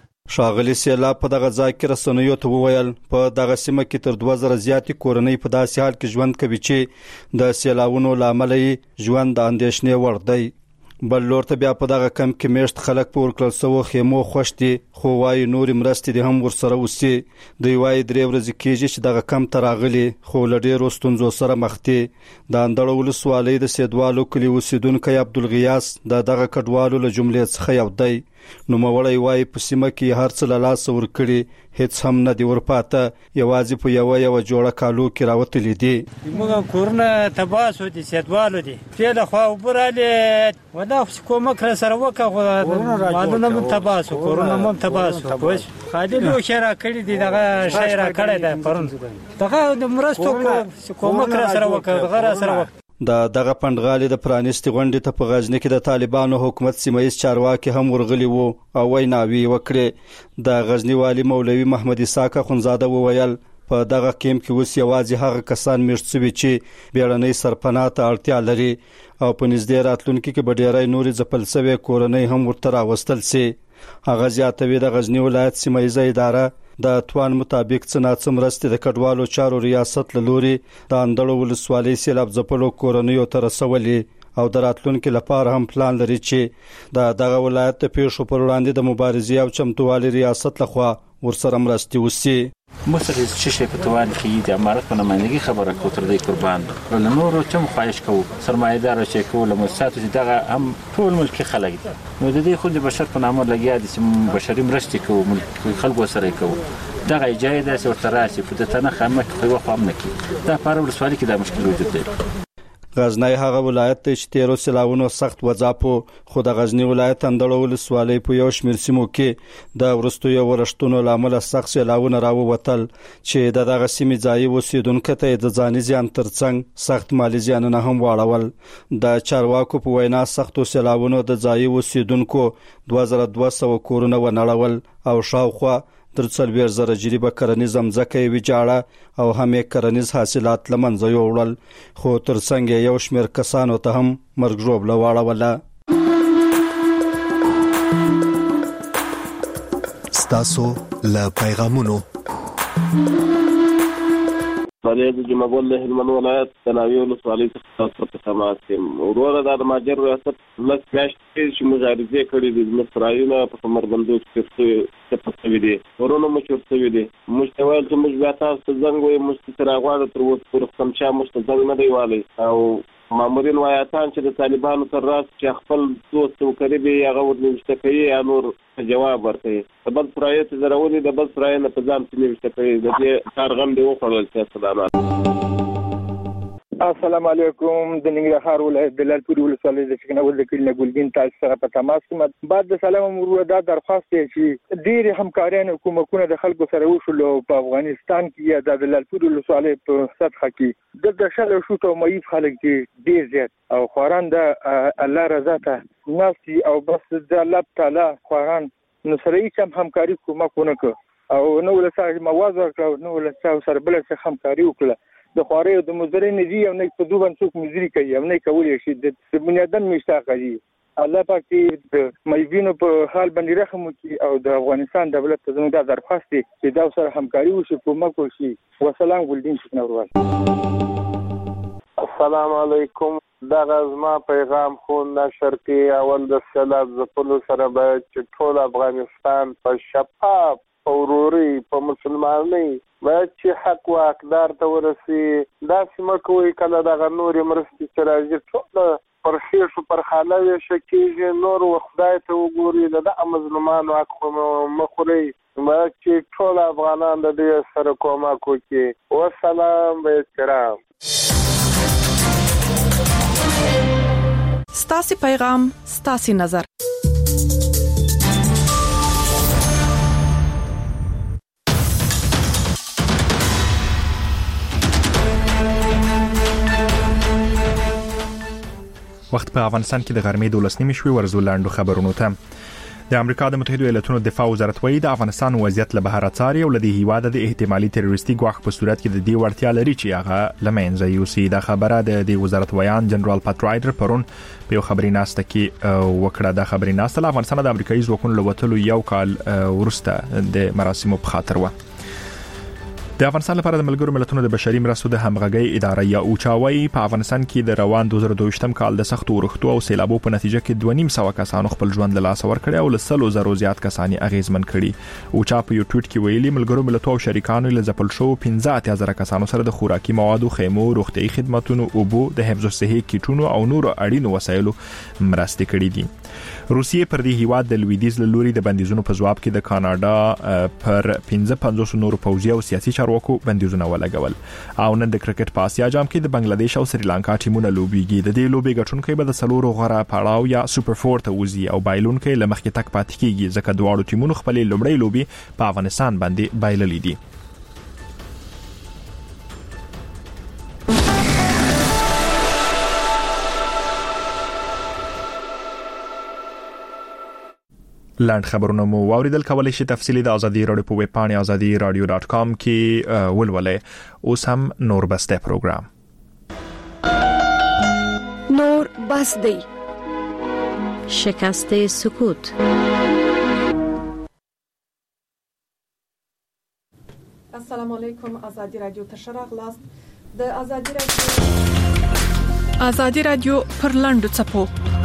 H: ښاغلی سیلاب په دغه ځای کې رسنیو ته وویل په دغه سیمه کې تر دوه زره زیاتې کورنۍ په داسې حال کې ژوند کوي چې د سیلابونو له امله یې ژوند د اندېښنې وړ دی. بل لور ته بیا په دغه کم کې میشت خلک په ورکړل شوو خیمو خوښ دي، خو وایي نورې مرستې دې هم ورسره وسي. دوی وایي درې ورځې کېږي چې دغه کم ته راغلي خو له ډېرو ستونزو سره مخ دي. د اندړو ولسوالۍ د سیدوالو کلي اوسیدونکی عبدالغیاس د دغه کډوالو له جملې څخه یو دی. نوموړی وایي په سیمه کې هر څه له لاسه ورکړي، هیڅ هم نه دی ورپاته، یوازې په یوه یوه جوړه کالو کې راوتلي دي.
K: موږ کورونه تباه شو دي، سیدوالو دي ټیله خوا اوبه رالې ودا کومک را سره وکړه، مالونه هم تباه شو، کورونه هم تباه شو. خالي لوښي را کړي دي، دغه شی را کړی دی پرون، دغه د مرستو کومک را سره وکړه، دغه را سره وکړه.
H: د دغه پندغالي د پرانیستي غونډې ته په غزنی کې د طالبانو حکومت سیمایي چارواکي هم ورغلي وو او ویناوي وکړې. د غزنی والی مولوي محمد اسحاق خونزاده وویل په دغه کیمپ کې اوس یوازې هغه کسان میشت شوي چې بیړنۍ سرپناه ته اړتیا لري او په نږدې راتلونکي کې به ډېری نورې ځپل شوې کورنۍ هم ورته راوستل شي. هغه زیاتوي د غزنی ولایت سیمایي اداره د توان مطابق څه ناڅه مرستې د کډوالو چارو ریاست له لوري د اندړو ولسوالۍ سیلاب ځپلو کورنیو ته رسولي او د راتلونکي لپاره هم پلان لري چې د دغه ولایت د پیښو پر وړاندې د مبارزې او چمتووالي ریاست لخوا ورسره مرستې وشي.
L: مثلا چه شی په توان کې د امارت په نمائندګي خبره کوي تر دې قربان له نورو چم خواهش کوو سرمایه‌دار چې کوله مؤسسات چې دغه هم ټول ملکی خلک دي، نو د دې خو د بشر په نامه لګیا دي چې بشري مرستې کوو، ملک خلکو سره کوو. دغه ایجاد د سورتراسي په دتنه خامک خو خو هم نکي دا په ولسوالۍ کې د مشکل وجود دی.
H: غزنی هغه ولایت ته چې تیرو سیلاونو سخت وځاپو، خو د غزنی ولایت اندړو ولسوالۍ په یو شمېر سیمو کې د وروستیو ورښتونو له امله سخت سیلاونه راووتل چې د دغه سیمې ځایي اوسیدونکو ته د ځاني زیان ترڅنګ سخت مالي زیانونه هم واړول. د چارواکو په وینا سختو سیلاونو د ځایي اوسیدونکو دوه زره دوه سوه کورونه ونړول او شاوخوا تر څلوېښت زره جریبه کرنیز ځمکه یې ویجاړه او هم یې کرنیز حاصلات له منځه یوړل، خو ترڅنګ یې یو شمېر کسانو ته هم مرګ ژوبله واړوله.
J: ستاسو له پیغامونو
Y: صالح د جمعګل له هلمند ولایت د ناوې ولسوالۍ څخه په تماس یم. وروره دا د مهاجر ریاست لس میاشتې چې مبارزې کړې دي، زموږ سرایونه په کمربندو کې چپه شوي دي، کورونه مو چور شوي دي. موږ ته ویل چې موږ بیا تاسو ته زنګ وایو، موږ ته راغواړو، تر اوسه پورې خو چا موږ ته زنګ نه دی والی. او مامورین وایاتان چې د طالبانو تر راس چې خپل دوست او قریب یې هغه ورنوشته کوي یا نور جواب ورکوي. د بل سرایه چې زرولي د بل سرایه نه په ځان چې نوشته کوي، د دې کار غم دی وخوړل چې سلامات.
Z: السلام علیکم. د ننګرهار ولایت د لالپورې ولسوالۍ د چکناول د کلي نه ګلګین تاسو سره په تماس یم. بعد د سلام امور دا درخواست دی چې ډېر همکاران کومکونه د خلکو سره وشول په افغانستان کې یا د لالپورې ولسوالۍ په سطح کې د شل شو ته مېف خلک دي ډېر زیات او خوران د الله رضا ته ناسي او بس د الله تعالی خوران نو سره هیڅ همکاري کومکونه کو او نو ولسای موازه کړو، نو ولسای سره بل څه همکاري وکړه. د خواري او د مزري نه دی او نه په دوه باندې مزري کوي او نه کولی شي د بنیادن مشتاق دي الله پاک دې د مېوینو په حال باندې رحم وکړي او د افغانستان دولت ته زموږ د درخواست دی چې دا سره همکاري وشي کومک وشي وسلام ګلدین شکنورواز.
Y: السلام علیکم. دا غزما پیغام خو نشر کې اول د سیلاب ځپلو سره به چې ټول افغانستان په شفاف اوروري په مسلمانۍ باید چې حق او حقدار ته ورسي. دا سیمه کوي کله د غنوري مرستې چې راځي ټول پر خېشو پر خاله شکیږي نور وخدای ته وګوري د مظلومانو حق مخوري باید چې ټول افغانان د دې سره کومک وکړي. والسلام به احترام.
G: ستاسو پیغام ستاسو نظر.
B: وخت په افغانستان کې د غرمې دولس نیمې شوي ورزو لاندو خبرونو ته. د امریکا د متحده ایالاتونو دفاع وزارت وایي د افغانستان وضعیت له بهر څاري او لدی هیواده د احتمالي تروریستي ګواښ په صورت کې د دې وړتیا لري چې هغه لمنځه یوسي. دا خبره د دې وزارت ویان جنرال پات رایډر پرون په یو خبري ناسته کې وکړه. د خبري ناسته له افغانستان د امریکایي ځواکونو لوتلو یو کال ورسته د مراسمو په خاطر و. د افغانستان لپاره د ملګرو ملتونو د بشري مرستو د همغږي اداره یا اوچاوي په افغانستان کې د روان دوه زره دوه کال د سختو ورښتو او سیلابو په نتیجه کې دوه نیم سوه کسانو خپل ژوند له لاسه ورکړی او له سلو زرو زیات کسان اغیزمن کړي. اوچا په یو ټویټ کې ویلي ملګرو ملتونو او شریکانو له ځپل شو پنځه اتیا زره کسانو سره د خوراکي موادو، خیمو، روغتيایي خدماتو، اوبو، د حفظ الصحه کیټونو او نورو اړینو وسایلو مرستې کړې دي. روسیې پر دې هیواد د لویدیز له لوري د بندیزونو په جواب کې د کاناډا پر پنځه پنځوس نورو پوځي او سیاسي چارواکو بندیزونه ولګول. او نن د کرکټ په آسیا جام کې د بنگلاديش او سریلانکا ټیمونه لوبيږي. د دې لوبې ګټونکي به د سلورو غره پړاو یا سوپر فور ته وځي او بایلونکي لمخکې تک پاتې کیږي ځکه دواړو ټیمونو خپل لومړی لوبي په افغانستان باندې بایللې دي. لاند خبرونه مو واوریدل. کولای شئ تفصیلی د ازادي رادیو په ویب پاڼه ازادي رادیو ډاټ کام کې ولولئ. اوس هم نور بسته پروګرام
M: نور بس دی شکست سکوت.
G: السلام علیکم. ازادي رادیو ته شراغلاست. د ازادي رادیو ازادي رادیو پر لاندو چپو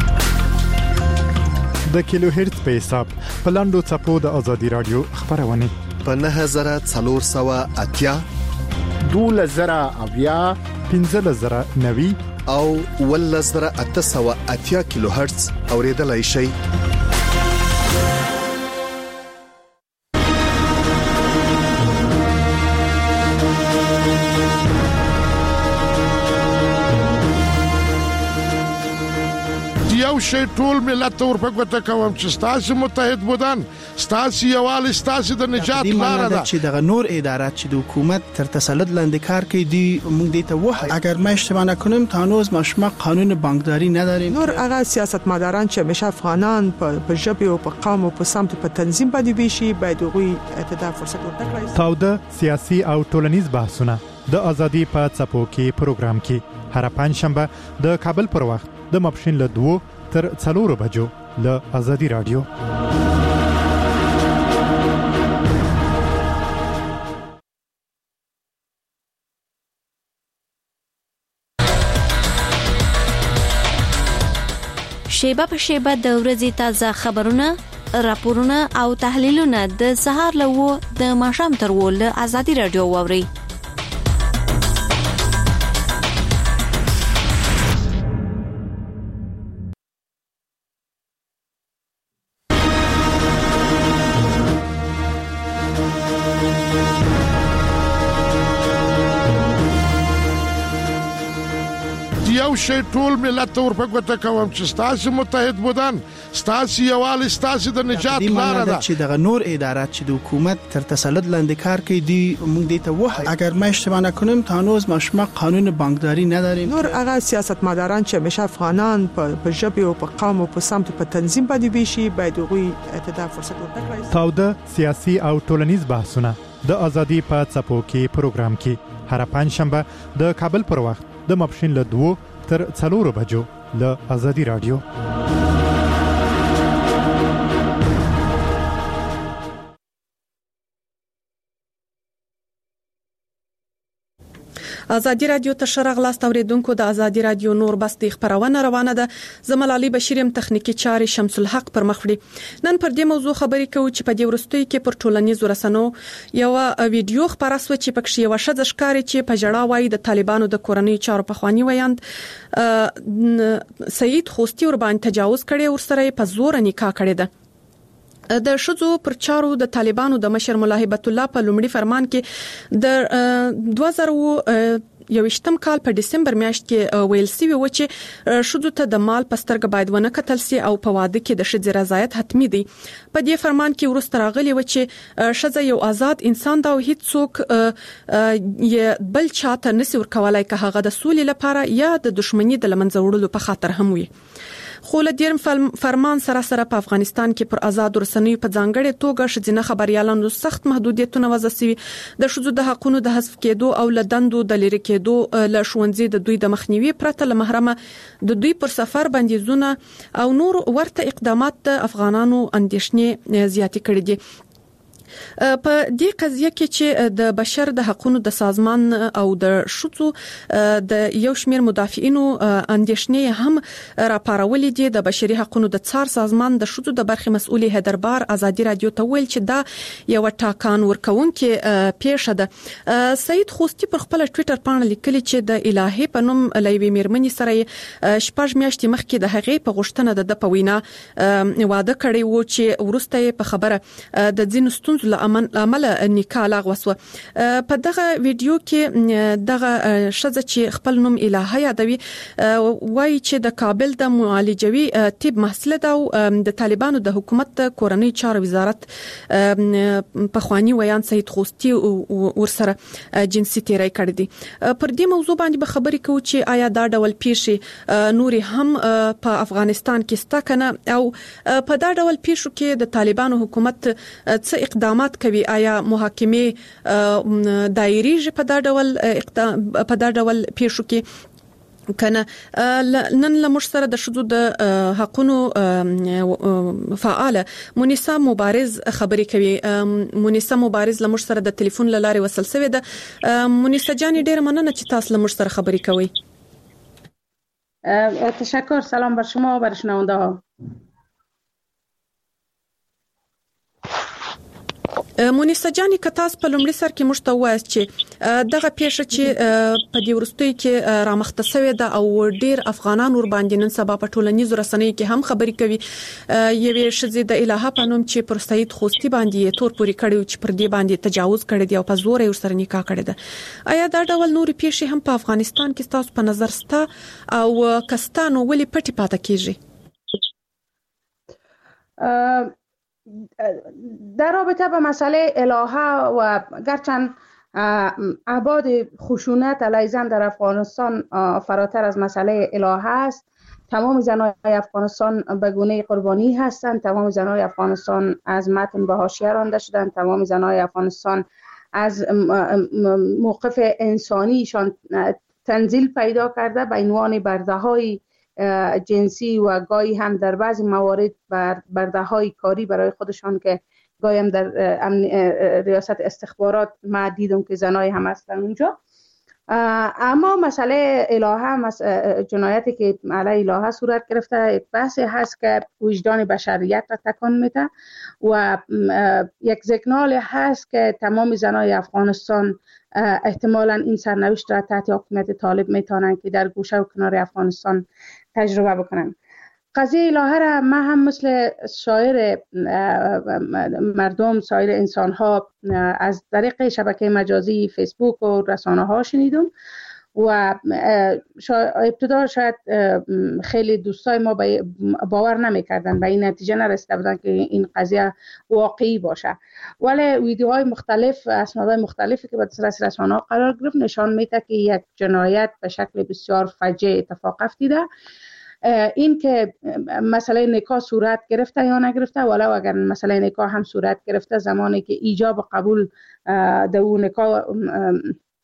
A: د کیلو هرتز په حساب په لاندو چپو د ازادي رادیو خبرونه
J: په نه هزار څلور سوه اتیا
A: دوه زره اویا پنځه زره نوي
J: او ول زره اته سوه اتیا کیلو هرتز اوریدلای شي.
N: یو شی ټول ملت ور په ګوته کوم چې ستاسو متحد بودن ستاسو یوال ستاسو د نجات لار ده
O: چې د نور ادارات چې د حکومت تر تسلط لاندې کار کوي دی موږ دې ته وایي اگر ما اشتباه نکنم تا هنوز مشما قانون بانکداری نداریم.
G: نور هغه سیاستمداران چې همیشه افغانان په ژبه او په قوم او په سمت په تنظیم باندې ویشي باید غوي اتدا فرصت ورکړي.
A: تاوده سیاسي او ټولنیز بحثونه د ازادي په چپو کې پروګرام کې هر پنځشنبه د کابل پر وخت د ماپښین له دوه تر څلورو بجو له ازادي رادیو.
M: شیبه په شیبه د ورځې تازه خبرونه، راپورونه او تحلیلونه د سهار له و د ماښام تر و له ازادي رادیو واوري.
N: یو شی ټول ملت ور په ګوته کوم چې ستاسو متحد بودن ستاسو یوال ستاسو د نجات لار ده
O: چې د نور ادارات چې د حکومت تر تسلط لاندې کار کوي دی موږ دې ته وایي اگر ما اشتباه نکنم تا هنوز مشما قانون بانکداری نداریم.
G: نور هغه سیاستمداران چې همیشه افغانان په ژبه او په قوم او په سمت په تنظیم باندې ویشي باید غوي اتدا فرصت ورکړي.
A: تاوده سیاسي او ټولنیز بحثونه د ازادي په چپو کې پروګرام کې هر پنځ شنبه د کابل پر وخت د ماپښین له دوه تر څلورو بجو له ازادي رادیو.
G: ازادي رادیو ته شرغ لاست اوریدونکو د ازادي رادیو نور بس د خبرونه روانه ده. زملالي بشیرم تخنیکی چاري شمس الحق پر مخړي. نن پر دې موضوع خبرې کوو چې په دې ورستۍ کې پر ټولنیزو رسنیو یو ویډیو خبره سو چې پکې یو شذ ښکاری چې په جړه وای د طالبانو د کورنۍ چارو په خواني ویاند سید خوستی ور باندې تجاوز کړي او سره په زور نکاح کړي ده. د شذو پر چارو د طالبانو د مشر مولا هبت الله په لومړي فرمان کې د دوه زره یوشتم کال په دسمبر میاشت کې ویل سی و چې شذو ته د مال پسترګ باید ونه کتل سي او په واده کې د شذ رضایت حتمی دي. په دې فرمان کې ورسته راغلي و چې شذ یو آزاد انسان دا او هیڅ څوک یې بل چاته نسی ورکولای که هغه د سولې لپاره یا د دښمنۍ د لمنځه وړلو په خاطر هم وي. خو له دې فرمان سره سره په افغانستان کې پر آزاد رسنیو په ځانګړې توګه شذینه خبريالانو سخت محدودیتونه وضع شوي. د شذو د حقونو د حذف کېدو او له دندو د لری کېدو له ښوونځي د دوی د مخنیوي پرته له محرمه د دوی پر سفر بندیزونه او نور ورته اقدامات د افغانانو اندیشنې زیاتې کړې دي. په دې قضیه کې چې د بشر د حقوقو د سازمان او د شذو د یو شمېر مدافعینو اندیشنې هم راپارولې دي. د بشري حقوقو د څار سازمان د شذو د برخې مسؤل هدربار ازادي رادیو ته ویل چې دا یو ټاکان ورکونکي پیښه ده. سید خوستی پر خپل ټوئیټر باندې لیکلي چې د الهي په نوم لوي میرمنې سره شپږ میاشتې مخکې د هغې په غوښتنه د پوینا واده کړی و چې ورسته په خبره د ځین ستونزو لامل نکاح لغوه شو. په دغه ویډیو کې دغه شذ چې خپل نوم الهه یادوي وایي چې د کابل د معالجوي طب محصل ده او د طالبانو د حکومت د کورنۍ چارو وزارت په خواني ویان سید خوستی ورسره جنسي تیری کړی دي. پر دې موضوع باندې به خبرې کوو چې آیا دا ډول پیښې نوري هم په افغانستان کې ستا کنه او په دا ډول پیښو کې د طالبانو حکومت څه اقدام اقدامات کوي. آیا محاکمه دایریږي په دا ډول په دا ډول پیښو کې کنه. نن لمش سره د شذو د حقونو فعال مونیسا مبارز خبرې کوي. مونیسا مبارز لمش سره د ټلیفون لارې وصل شوی ده. مونیسا جان ډېر مننه چې تاسو لمش سره خبرې کوي.
P: تشکر. سلام بر شما و بر شنونده ها.
G: مونیسا جانی که تاسو په لومړي سر کې مشته وایست چې دغه پیښه چې په دې ورستۍ کې رامخته شوې ده او ډېر افغانان ور باندې نن سبا په ټولنیزو رسنیو کې هم خبرې کوي. یوې ښځې د الهه په نوم چې پر سید خوستی باندې تور پوري کړی چې پر دې باندې تجاوز کړی دی او په زور یې سره نکاح کړی ده. آیا دا ډول نور پیښې هم په افغانستان کې تاسو په نظر ستا او کستانو ولې پټي پاتې کیږي؟
P: در رابطه با مسئله الهه و گرچند ابعاد خشونت علیه زن در افغانستان فراتر از مسئله الهه است، تمام زنهای افغانستان به گونه قربانی هستند. تمام زنهای افغانستان از متن به حاشیه رانده شدند. تمام زنهای افغانستان از موقف انسانیشان تنزیل پیدا کرده به عنوان برده‌های جنسی و گاهی هم در بعضی موارد بر برده‌های کاری برای خودشان که گاهی هم در ریاست استخبارات ما دیدم که زنای هم هستن اونجا. اما مسئله الهه، جنایتی که علیه الهه صورت گرفته، یک بحثی هست که وجدان بشریت را تکان میده و یک سیگنال هست که تمام زنای افغانستان احتمالاً این سرنوشت را تحت حکومت طالب میتونن که در گوشه و کنار افغانستان تجربه بکنن. قضیه الهه را من هم مثل سایر مردم، سایر انسان ها از طریق شبکه مجازی فیسبوک و رسانه ها شنیدم و ابتدا شاید خیلی دوستای ما باور نمیکردن، به این نتیجه نرسیده بودن که این قضیه واقعی باشه. ولی ویدیوهای مختلف، اسنادهای مختلفی که به دسترس رسانه ها قرار گرفت نشان میده که یک جنایت به شکل بسیار فجیع اتفاق افتیده. این که مسئله نکاح صورت گرفته یا نگرفته، ولو اگر مسئله نکاح هم صورت گرفته، زمانی که ایجاب قبول در اون نکاح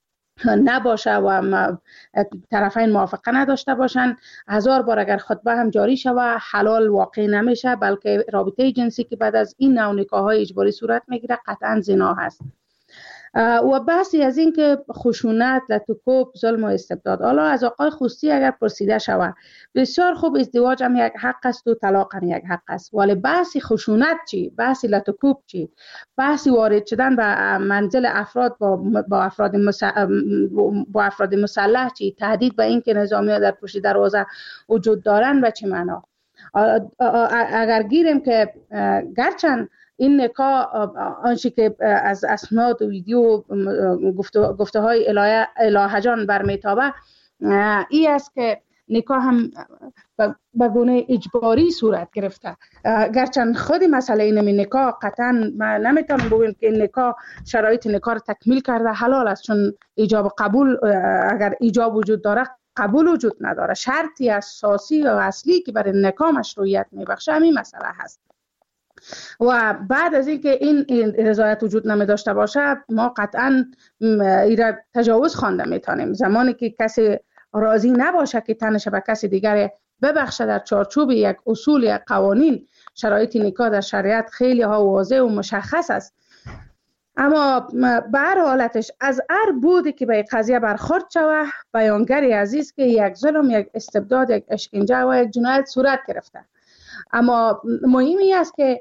P: نباشه و طرفین موافقه نداشته باشن، هزار بار اگر خطبه هم جاری شود حلال واقع نمیشه، بلکه رابطه جنسی که بعد از این نوع نکاح‌های اجباری صورت میگیره قطعا زنا هست. و بحثی از این که خشونت، لطوکوب، ظلم و استبداد، حالا از آقای خوستی اگر پرسیده شود بسیار خوب ازدواج هم یک حق است و طلاق هم یک حق است، ولی بحثی خشونت چی؟ بحثی لطوکوب چی؟ بحثی وارد شدن به منزل افراد با با افراد مسلح با افراد مسلح چی؟ تهدید به این که نظامی‌ها در پشت دروازه وجود دارن به چه معنا؟ اگر گیریم که گرچند این نکاح آنچه که از اسناد و ویدیو گفته, گفته های الهه جان برمیتابه ای است که نکاح هم به گونه اجباری صورت گرفته، گرچند خود مسئله این نکاح قطعا نمیتونم بگویم که این نکاح شرایط نکاح را تکمیل کرده حلال است، چون ایجاب قبول اگر ایجاب وجود داره قبول وجود نداره. شرطی اساسی و اصلی که برای نکاح مشروعیت میبخشه همین مسئله هست و بعد از اینکه این رضایت وجود نمی داشته باشه ما قطعا ایره تجاوز خوانده میتونیم. زمانی که کسی راضی نباشه که تنش به کسی دیگر ببخشه در چارچوب یک اصول یک قوانین، شرایط نکاح در شریعت خیلی ها واضح و مشخص است، اما به هر حالتش از هر بودی که به قضیه برخورد شوه بیانگری عزیز که یک ظلم، یک استبداد، یک اشکنجه و یک جنایت صورت گرفته. اما مهمی است که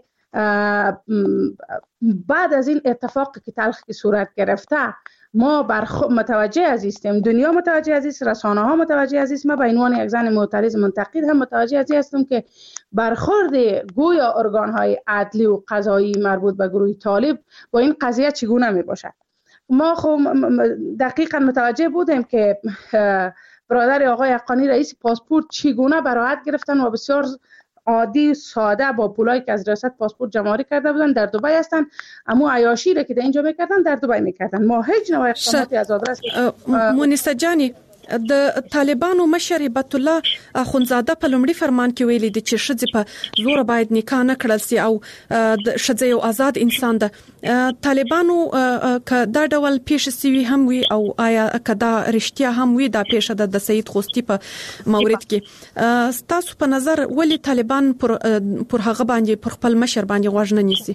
P: بعد از این اتفاق که تلخ که صورت گرفته ما برخ... متوجه عزیزیم، دنیا متوجه عزیز، رسانه ها متوجه عزیز، ما به عنوان یک زن معترض منتقد هم متوجه عزیز هستم که برخورد گویا ارگان های عدلی و قضایی مربوط به گروه طالب با این قضیه چگونه می باشد. ما خب دقیقا متوجه بودیم که برادر آقای حقانی رئیس پاسپورت چگونه براحت گرفتن و بسیار عادی ساده با پولایی که از ریاست پاسپورت جمع‌آوری کرده بودن در دبی هستن، اما عیاشی را که در اینجا میکردن در دبی میکردن. ما هیچ نوع اقداماتی از آدرس
G: مونیسه جانی د طالبانو مشر هبت الله اخونزاده په لومړي فرمان کې ویلي دي چې ښځې په زور باید نکاح نه کړل سي او ښځه یو آزاد انسان ده. طالبانو که دا ډول پیښه سوي هم وي او آیا کدا رښتیا هم وي دا پیښه ده د سید خوستی په مورید کې ستاسو په نظر ولی طالبان پر پر هغه باندې پر خپل مشر باندې غوږ نه نیسي؟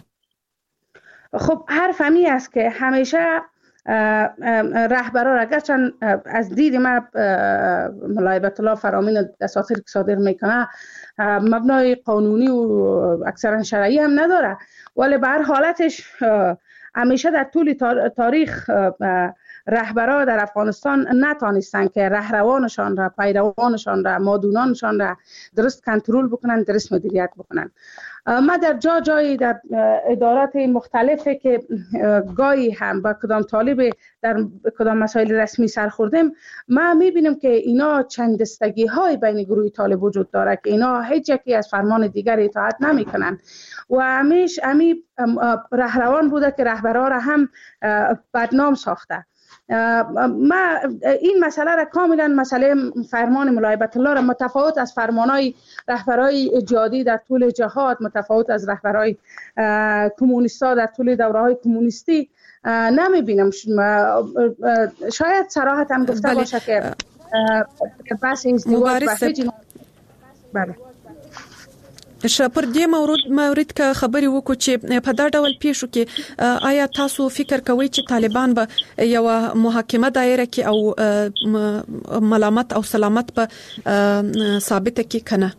P: خب حرف همی است که همیشه رهبران اگرچند از دید ما مولای هبت الله فرامین دساتیر که صادر میکنه مبنای قانونی و اکثرا شرعی هم نداره، ولی به هر حالتش همیشه در طول تاریخ رهبران در افغانستان نتانستن که رهروانشان را، پیروانشان را، مادونانشان را درست کنترل بکنن، درست مدیریت بکنن. ما در جا جایی در ادارات مختلفه که گاهی هم با کدام طالب در کدام مسائل رسمی سر خوردیم، ما میبینیم که اینا چند دستگی های بین گروه طالب وجود داره که اینا هیچ یکی از فرمان دیگر اطاعت نمی کنن و همیش همی رهروان بوده که رهبران را هم بدنام ساخته. ما این مسئله را کاملا مسئله فرمان مولای هبت الله را متفاوت از فرمانهای رهبرای جهادی در طول جهاد، متفاوت از رهبرای کمونیستا در طول دوره‌های کمونیستی نمیبینم. شاید صراحت هم گفته بله. باشه که بحث ازدواج به هیچ بله
G: شپر دې مورد مورد که خبري وکړو چې په دا ډول پیښو کې آیا تاسو فکر کوئ چې طالبان به یو محاکمه دایره کې او ملامت او سلامت به ثابت کې کنه؟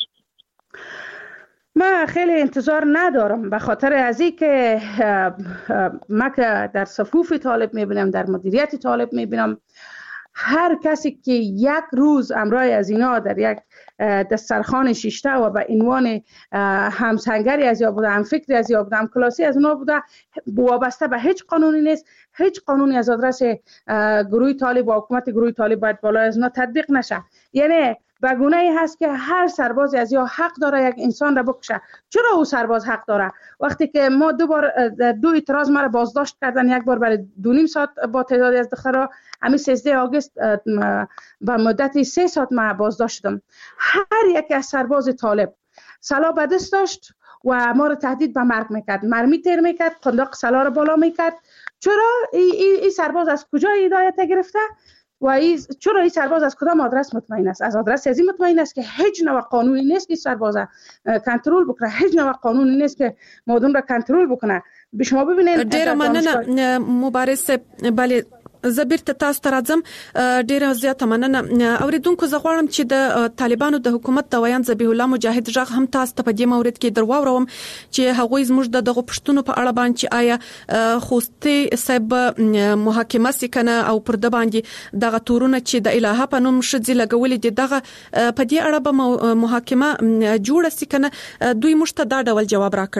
P: ما خیلی انتظار ندارم، به خاطر از این که ما که در صفوف طالب میبینم، در مدیریت طالب میبینم، هر کسی که یک روز امرای از اینا در یک دسترخوان شیشته و به عنوان همسنگری از یا بوده، هم فکری از یا بوده، هم کلاسی از اونا بوده، وابسته به هیچ قانونی نیست. هیچ قانونی از آدرس گروه طالب و حکومت گروه طالب باید بالای از اونا تطبیق نشه. یعنی بگونه ای هست که هر سربازی از یا حق داره یک انسان را بکشه. چرا او سرباز حق داره؟ وقتی که ما دو بار دو اعتراض ما را بازداشت کردن، یک بار برای دو نیم ساعت با تعدادی از دخترها، همین سیزده آگوست به مدت سه ساعت ما بازداشت شدم. هر یک از سرباز طالب سلاح به دست داشت و ما رو تهدید به مرگ میکرد، مرمی تیر میکرد، قنداق سلا رو بالا میکرد. چرا این ای, ای سرباز از کجا هدایت گرفته و ای چرا این سرباز از کدام آدرس مطمئن است؟ از آدرس از این مطمئن است که هیچ نوع قانونی نیست که سرباز کنترل بکنه، هیچ نوع قانونی نیست که مردم را کنترل بکنه. به شما ببینید
G: ډیر مننه مبارز، بله زبیر ته تاسو ته راځم. ډیره زیاته مننه. اوریدونکو زه غواړم چې د طالبانو د حکومت د ویان ذبیح الله مجاهد ژغ هم تاسو ته په دې مورید کې درواوروم چې هغوی زموږ د دغه پښتون په اړه باندې چې آیا خوستي صاحب محاکمه سکنه او پر د باندې دغه تورونه چې د الهه په نوم شذ لګولې دي دغه په دې اړه به محاکمه جوړه سکنه. دوی مشته دا ډول جواب راکړ.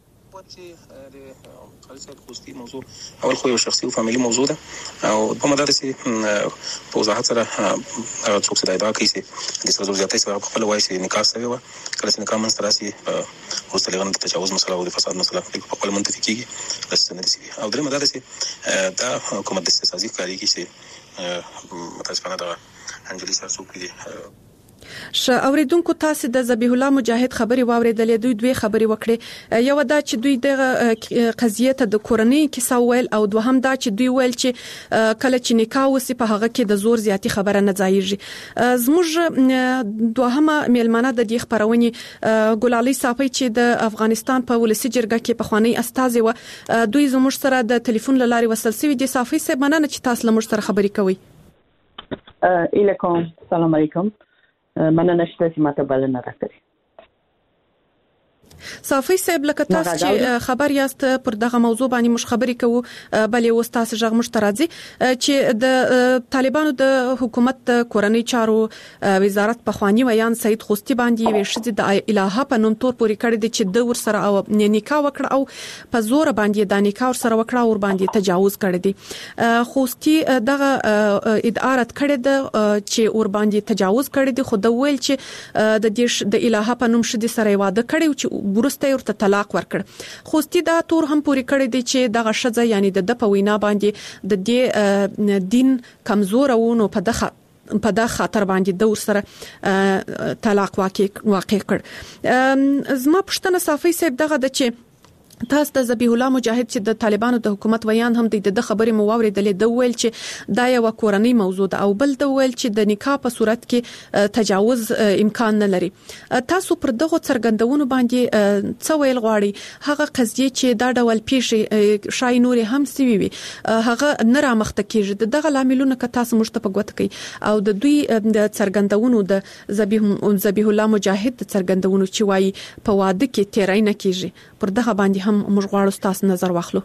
Q: خوستي موضوع اول خو یو شخصي او فاميلي موضوع ده او په مدار سي په وضاحت سره هغه څوک چې دا ادعا کوي چې د سره زیاتې سره په خپل وایي چې نکاح سوی و کله چې نکاح منځ راسي خوستي لغن د تجاوز مسله او د فساد مسله په خپل منتفي کیږي لسنه دي سي او د مدار سي دا حکومت د سیاسي کاری کې چې متاسفانه دا انجلي سره څوک دي.
G: ش اوریدونکو تاسو د ذبیح الله مجاهد خبري واوریدلې. دوی دوی خبري وکړي. یو دا چې دوی د قضیه ته د کورنۍ کیسه ویل او دوهم دا چې دوی ویل چې کله چې نکاح وسی په هغه کې د زور زیاتی خبره نه ځایږي. زموږ دوهمه میلمانه د دې خبرونې ګلالي صافي چې د افغانستان په ولسی جرګه کې په خوانی استاذ و دوی زموږ سره د ټلیفون لاري وصل سوي دي. صافي صاحب مننه چې تاسو لمر سره خبري کوي.
R: الیکم السلام علیکم. مننه چې ماته بلنه راکړې.
G: صافي صاحب لکه تاسو چې خبر یاست پر دغه موضوع باندې مش خبري کوو بلې وستاسو ژغ مشترازي چې د طالبانو د حکومت کورنۍ چارو وزارت په خواني ویان سید خوستي باندې وشد د الهه په نوم تور پوری کړی دي چې د ور سره او نکاح وکړ او په زور باندې د نکاح ور سره وکړ او باندې تجاوز کړی دي. خوستي دغه ادعاات کړی د چې ور باندې تجاوز کړی دي خو د ویل چې د دې د الهه په نوم شدي سره واده کړی چې ورسته ورته طلاق ورکړ. خوستي دا تور هم پوری کړی دی چې دغه شزه یعنی د د پوینا باندې د دې دین کمزور او نو په دغه په دا خاطر باندې د ورسره طلاق واقع واقع کړ. زما پښتنه صافي صاحب دغه د چې تاسو د ذبیح الله مجاهد چې د طالبانو د حکومت ویان هم د خبرې مو واوریدلې د ویل چې دا یو کورنۍ موضوع ده او بل د ویل چې د نکاح په صورت کې تجاوز امکان نه لري. تاسو پر دغه څرګندونو باندې څه ویل غواړي؟ هغه قضیه چې دا ډول پیښې شای نور هم سوي وي هغه نه را مخته کیږي. دغه لاملونه که تاسو مشته په ګوت کوي او د دوی د څرګندونو د ذبیح ذبیح الله مجاهد د څرګندونو چې وایي په واده کې تیرای نه کیږي پر دغه باندې هم موږ غواړو تاسو نظر واخلو.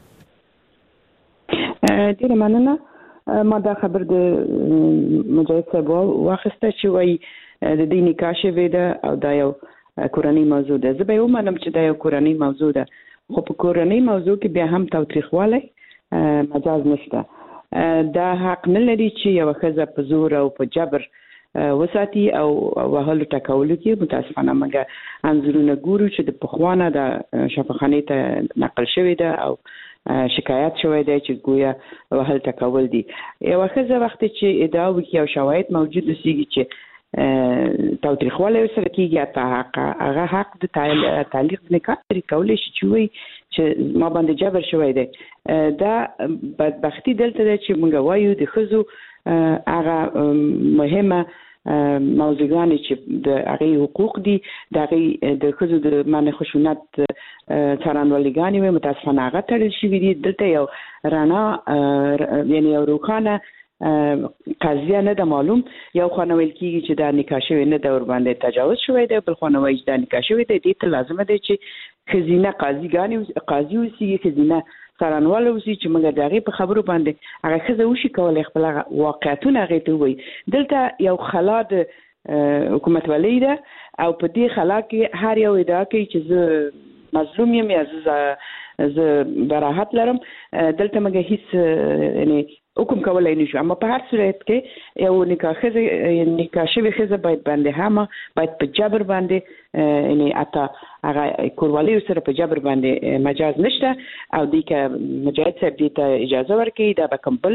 R: ډیره مننه. ما دا خبر د مجاهد صاحب واخسته چې وایي د دې نکاح شوی ده او دا یو کورنۍ موضوع ده. زه به ومنم چې دا یو کورنۍ موضوع ده خو په کورنۍ موضوع کې بیا هم تاوتریخوالی مجاز نشته. دا حق نه لري چې یو ښځه په زور او په جبر وساتي او وهلو ټکولو کې. متاسفانه موږ انځورونه ګورو چې د پخوانه د شفاخانه ته نقل شوی ده او شکایت شوی دی چې گویا وهل ټکول دي. یو ښځه وخت چې ادعا وکړي او شواهد موجود وي چې تاوتریخوالی سره کیږي اته حق هغه حق د تعلیق نکاح لري کولای شي چې وي چې ما باندې جبر شوی دی. دا بدبختی دلته ده چې موږ وایو د ښځو هغه مهمه موضوعګانې چې د هغه حقوق دي د هغه د ښځو د منع خشونت څرنګوالګانې وي متاسفانه هغه تړل شوي دي. دلته یو رڼا یعنی یو روښانه قضیه نه ده معلوم. یو خانه ویل کیږي چې دا نکاح شوی نه ده ور باندې تجاوز شوی دی، بل خانه وایي چې دا نکاح شوی دی. دې ته لازمه ده چې ښځینه قاضیګانې قاضي اوسي ښځینه څارنوال اوسي چې موږ د هغې په خبرو باندې هغه ښځه وشي کولی خپل واقعیتونه هغې ته ووایي. دلته یو خلا د حکومتولۍ ده او په دې خلا کې هر یو ادعا کوي چې زه مظلوم یم یا زه براحت لرم. دلته موږ هیڅ یعنی حکم کولای نشو. اما په هر صورت کې یو نکاح ښځه نکاح شوې ښځه باید باندې هم باید په جبر باندې یعنی اته هغه کوروالي سره په جبر باندې مجاز نشته او دې کې مجاهد صاحب دې ته اجازه ورکړي دا به کمبل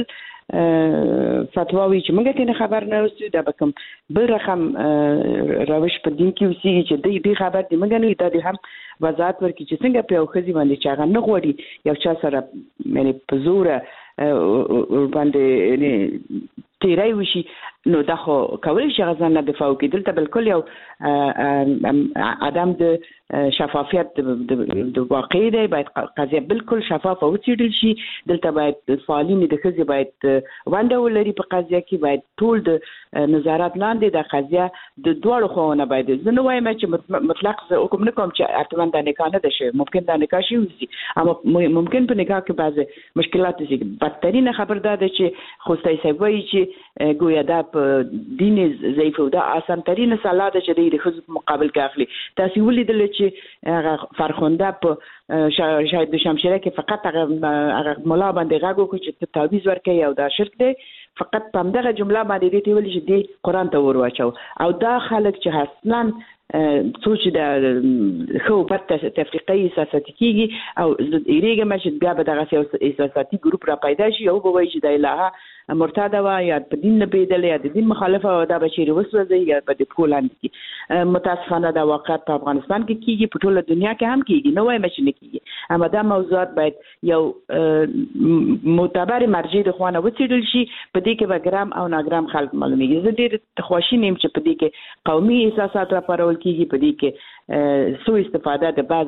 R: فتواوی چې موږ ته خبر نه اوسو دا به کوم بل رقم روش په دین کې اوسېږي چې دې دې خبر دې موږ نه دا دې هم وضاحت ورکړي چې څنګه په یو ښځې باندې چې هغه نه غواړي یو چا سره یعنې په زوره باندې تیری وشي نو دا خو کولی شي هغه ځان نه دفاع وکړي. دلته بالکل یو عدم د شفافیت د واقع دی. باید قضیه بالکل شفافه وڅېړل شي. دلته باید فعالین د ښځې باید ونډه ولري په قضیه کې. باید ټول د نظارت لاندې د قضیه د دواړو خواونه باید زه نه وایم چې مطلق زه حکم نه کوم چې حتما دا نکاح نه ده شوې. ممکن دا نکاح شوې وي اما ممکن په نکاح کې بعضې مشکلات وشي. بدترینه خبر دا ده چې خوستی صاحب وایي چې ګویا دا په دین ضعیف او دا اسان ترینه سلا ده چې د ښځو په مقابل کې اخلي. تاسو ولیدل چې هغه فرخنده په شاید د شمشیره کې فقط هغه مولا باندې غږ وکړي چې تعویض ورکړي او دا شرک دی. فقط په همدغه جمله باندې دې ته ویل چې دی قرآن ته ور واچو او دا خلک چې اصلا سوچ د خو پته تفریقي سیاستي کیږي او ایریګه مشه بیا به دغه سیاسي ګروپ را پیدا شي او به وایي چې د الهه مرتده وا یا په دین نه پیدل یا د دین مخالفه او دا بشری وسوځي یا په د پولاند کې. متاسفانه دا واقعیت په افغانستان کې کیږي، په ټوله دنیا کې هم کیږي. نو وایم چې نه کیږي، اما دا موضوعات باید یو معتبر مرجع د خوانه وڅېړل شي. په دې کې به ګرام او ناګرام خلک معلومیږي. زه ډېر خوشی نیم چې په دې کې قومي احساسات راپارول کیږي، په دې کې سو استفاده د بعض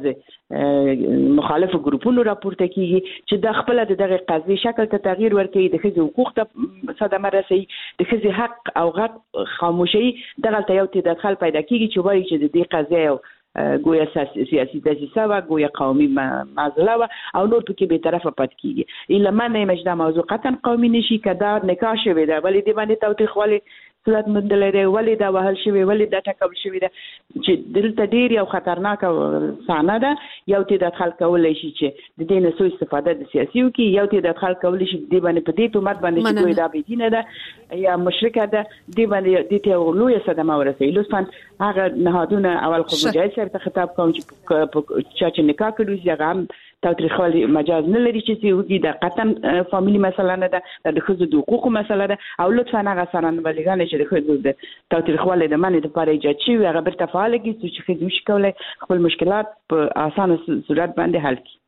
R: مخالفو ګروپونو راپورته کیږي چې د خپل دغه قضیې شکل ته تغییر ورکړي، د ښځو حقوق ته صدمه رسوي، د ښځې حق او غږ خاموشي دغه ته یو تدخل پیدا کیږي چې وایي چې د دې قضیې ګویا سیاسي دسیسه وه، ګویا قومي معضله وه او نور پکې بې طرفه پاتې کیږي. ایله منه یم چې دا موضوع قطعا قومي نشي که دا نکاح شوې ده ولې دې باندې تاوتریخوالی صورت موندلی دی، ولې دا وهل شوې، ولې دا ټکول شوې ده چې دلته ډېر یو خطرناکه صحنه ده. یو تدخل کولی شي چې د دې نه سوء استفاده د سیاسي وکړي، یو تدخل کولی شي دې باندې په دې تهمت باندې چې دوی دا بېدینه ده یا مشرکه ده دې باندې دې ته یو لویه صدمه ورسوي. لطفا هغه نهادونه اول خو مجاهد صاحب ته خطاب کوم چې چا چې نکاح کړي وي هغه هم تاوتریخوالي مجاز نه لري چې وکړي. دا قطعا فامیلي مسله نه ده، دا د ښځو د حقوقو مسله ده او لطفا هغه څارنوالګانې چې د ښځو د تاوتریخوالي د منع لپاره ایجاد شوي هغه بیرته فعاله کړي چې ښځې وشي کولی خپل مشکلات په اسانه صورت باندې حل کړي.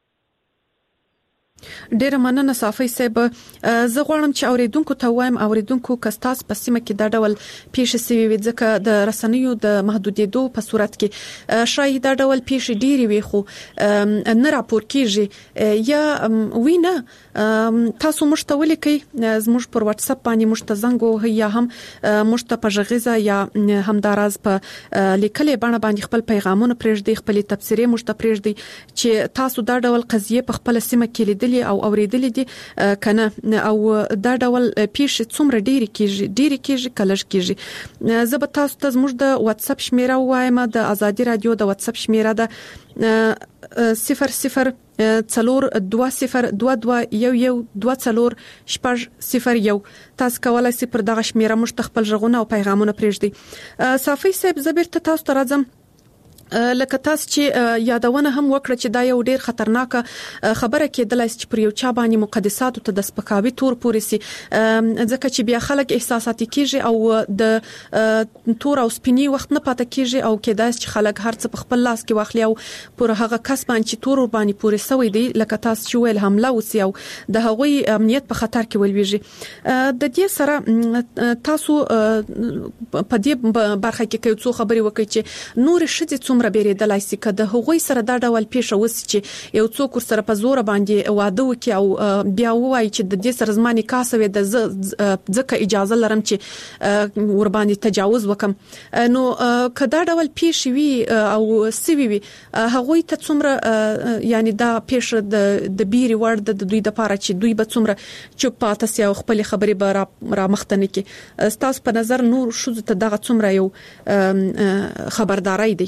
G: ډیره مننه صافی صاحب. زه غواړم چې اوریدونکو ته وایم اوریدونکو کستاس په سیمه کې دا ډول پیښې سوي وي ځکه د رسنیو د محدودیتو په صورت کې شاید دا ډول پیښې ډیری وي خو نه راپور کیږي یا وینه. تاسو مشته ولیکي زموږ پر واتس اپ باندې مشته زنګ وهي یا هم مشته په ژغیزه یا همداراز په لیکلې باندې باندې خپل پیغامونه پرېږدي، خپل تبصرې مشته پرېږدي چې تاسو دا ډول قضیه په خپل سیمه کې لیدلې او اوریدلې دي کنه او دا ډول پیښې څومره ډېری کیږي ډېری کیږي کلش کیږي. زه به تاسو ته زموږ د واتس اپ شمیره وایم. د ازادي رادیو د واتس اپ شمیره ده صفر صفر څلور دوه صفر دوه دوه یو یو دوه څلور شپږ صفر یو. تاسو کولای شئ پر دغه شمیره مشتخپل ژغونه او پیغامونه پرېږدي. صافی صاحب زبر ته تاسو ته راځم. لکه تاسو چې یادونه هم وکړه چې دا یو ډیر خطرناک خبره کېدلای چې پر یو چا باندې مقدسات ته د سپکاوي تور پورې سي ځکه چې بیا خلک احساساتي کیږي او د تور او سپینی وخت نه پاتې کیږي او کېدای چې خلک هر څه په خپل لاس کې واخلي او پر هغه کس باندې چې تور باندې پورې سوی دی لکه تاسو چې ویل حمله وسی او د هغوی امنیت په خطر کې ولويږي. د دې سره تاسو په دې برخه کې کوم څه خبري وکړي چې نور شته څومره بیریدلای سي که د هغوی سره دا ډول پیښه وسی چې یو څوک سره په زور باندې واده وکي او بیا وایي چې د دې سره زماني کاسوي د ځکه اجازه لرم چې ور باندې تجاوز وکم. نو کدا ډول پیښه وی او سوي وی هغوی ته څومره یعنی دا پیښه د بیري ورد د دوی د پاره چې دوی به څومره چوپ پاتې سي او خپل خبري به را مختنه کې. تاسو په نظر نور شو ته دغه څومره یو خبرداري دی؟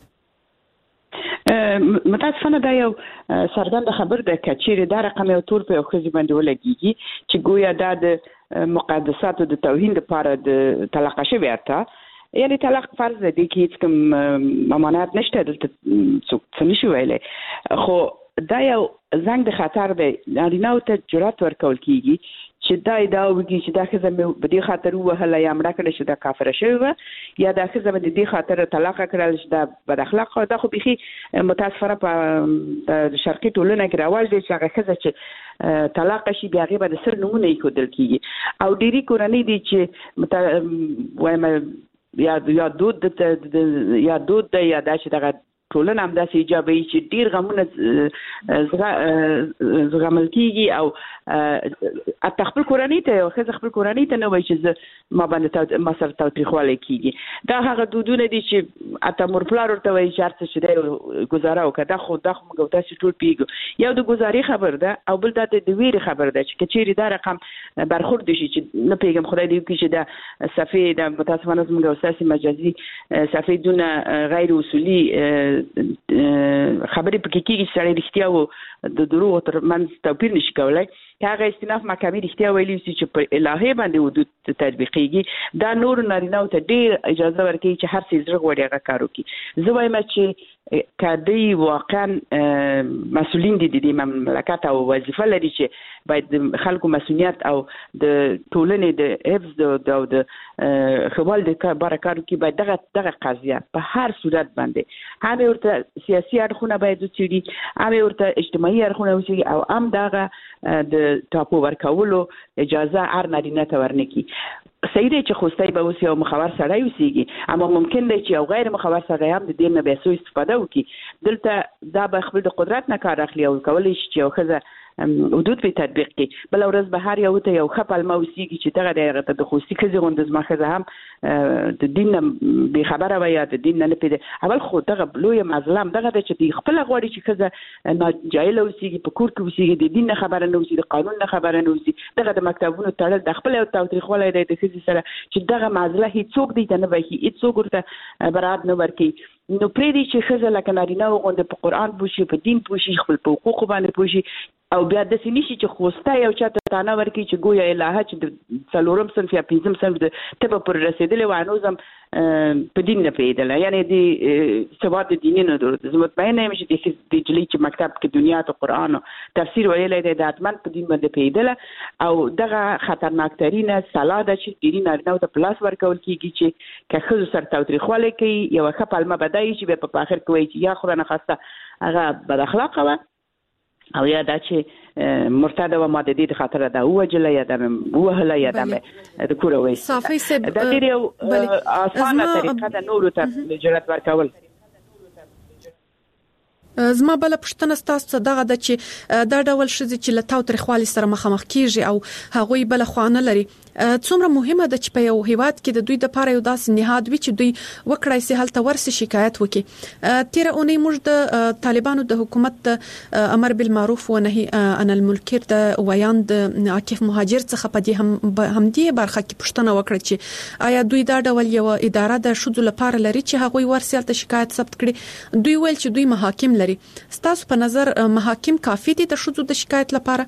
R: متاسفانه دا یو سردان خبر ده که چیرې دا رقم یو تور په یو ښځې باندې ولګېږي چې ګویا دا د مقدساتو د توهین لپاره د طلاق شوې اته یعنی طلاق فرض دی کې هیڅ کوم ممانعت نشته دلته څوک څه نشي ویلی خو دا یو زنګ د خطر دی. نارینه‌و ته جرأت ورکول کېږي چې دا دا وږي چې دا خزه مې په دې خاطر وهله یا مړه کړې چې دا کافره شوی یا دا خزه مې د دې خاطر طلاق کړل چې دا بد اخلاق دا خو بيخي متاسفانه په شرقي ټولنه کې رواج دی چې هغه خزه چې طلاق شي بیا غیبه د سر نمونه یې کودل کیږي او ډيري کورنۍ دي چې وایم یا یا دود یا دود یا دا چې دا ټولنه هم داسې ایجابي چې ډیر غمونه زغمل کیږي او اته خپل کورنۍ ته او خزه خپل کورنۍ ته نه وایي چې ما باندې ما سره تاوتریخوالی کیږي دا هغه دودونه دي چې اته مورپلار ورته وایي چې هر څه چې دی ګزاره وکړه دا خو دا خو موږ تاسو ټول پیږو یو د ګزاري خبر ده او بل دا د ویري خبر ده چې کچېری دا رقم برخورد شي چې نه پیګم خدای دې وکړي چې دا صفې د متاسفانه زموږ اساسي مجازي صفې دونه غیر اصولي خبرې پکې کېږي چې سړی رښتیا و د دروغو تر منځ توپیر نشي کولی هغه استیناف محکمې رښتیا ویلي چې چې په الهي باندې حدود تطبیقېږي دا نور نارینه‌و ته ډېر اجازه ورکوي چې هر څه زړه غواړي هغه کار وکړي زه وایم چې که دوی واقعا مسؤلین دي د دې مملکت او وظیفه لري چې باید د خلکو مسؤلیت او د ټولنې د حفظ او د خپل د بار کارو کې باید دغه دغه قضیه په هر صورت باندې هم ورته سیاسي اړخونه باید وڅېړي هم ورته اجتماعي اړخونه وڅېړي او هم دغه د ټاپو ورکولو اجازه هر نارینه ته ورنکړي صحیح دی چې خوستای به اوس یو مخابر سړی اوسېږي اما ممکن دی چې یو غیر مخابر سړی هم د دې نه بیا سوء استفاده وکړي دلته دا به خپل د قدرت نه کار اخلي او کولی شي چې یو ښځه حدود په تطبیق کې بل ورځ به هر یو ته یو ښه پلمه اوسېږي چې دغه د هغه ته د خوستي ښځې غوندې زما ښځه هم د دین نه بېخبره وه یا د دین نه نه پوهېده اول خو دغه لویه معضله هم دغه ده چې دوی خپله غواړي چې ښځه ناجایله اوسېږي په کور کې اوسېږي د دین نه خبره نه اوسي د قانون نه خبره نه اوسي دغه د مکتبونو تړل د خپل یو تاوتریخوالی دی د ښځې سره چې دغه معضله هېڅوک دی ته نه بخي هېڅوک ورته برابر نه ورکوي نو پرېږدي چې ښځه لکه نارینه غوندې په قرآن پوه شي په دین پوه شي خپل په حقوقو باندې پوه شي او بیا داسې نه شي چې خوسته یو چا ته تانه ورکړي چې ګویا الهه چې د څلورم صنف یا پنځم صنف د ته به پورې رسېدلی و هنوز هم په دین نه پوهېدله یعنې د ثبات د دیني نه درود زه مطمئنه یم چې د نجلۍ چې مکتب کې دنیا ته قرآن او تفسیر ویلی دی د حتما په دین باندې پوهېدله او دغه خطرناکترینه سلا ده چې ډېري نارینهو ته په لاس ورکول کېږي چې که ښځو سره تاوتریخوالی کوي یوه ښه پلمه به دا وي چې بیا په آخر کې وایي چې یا خدای نخواسته هغه بد اخلاقه وه او یا دا چې مرتد و ما د دې خاطر دا وجله یا د وهله یا د د کور وې
G: صافي سب
R: دا ډېر اسانه طریقه ده نور ته جرأت ورکول
G: زما بل پښتنه ستاسو دغه د چې دا ډول شذ چې لتاو ترخوالي سره مخامخ کیږي او هغوی بل خوانه لري څومره مهمه ده چې په یو هیواد کې د دوی د پاره یو داسې نهاد وي چې دوی وکړای سي هلته ورسي شکایت وکړي تیر اونۍ موږ د طالبانو د حکومت د امر بالمعروف و نهي عن المنکر د ویان د عاکف مهاجر څخه په دې هم هم دې برخه کې پښتنه وکړه چې آیا دوی دا ډول یو اداره د شذ لپاره لري چې هغوی ورسي هلته شکایت ثبت کړي دوی ویل چې دوی محاکم لري ستاسو په نظر محاکم کافي دي د شذ د شکایت لپاره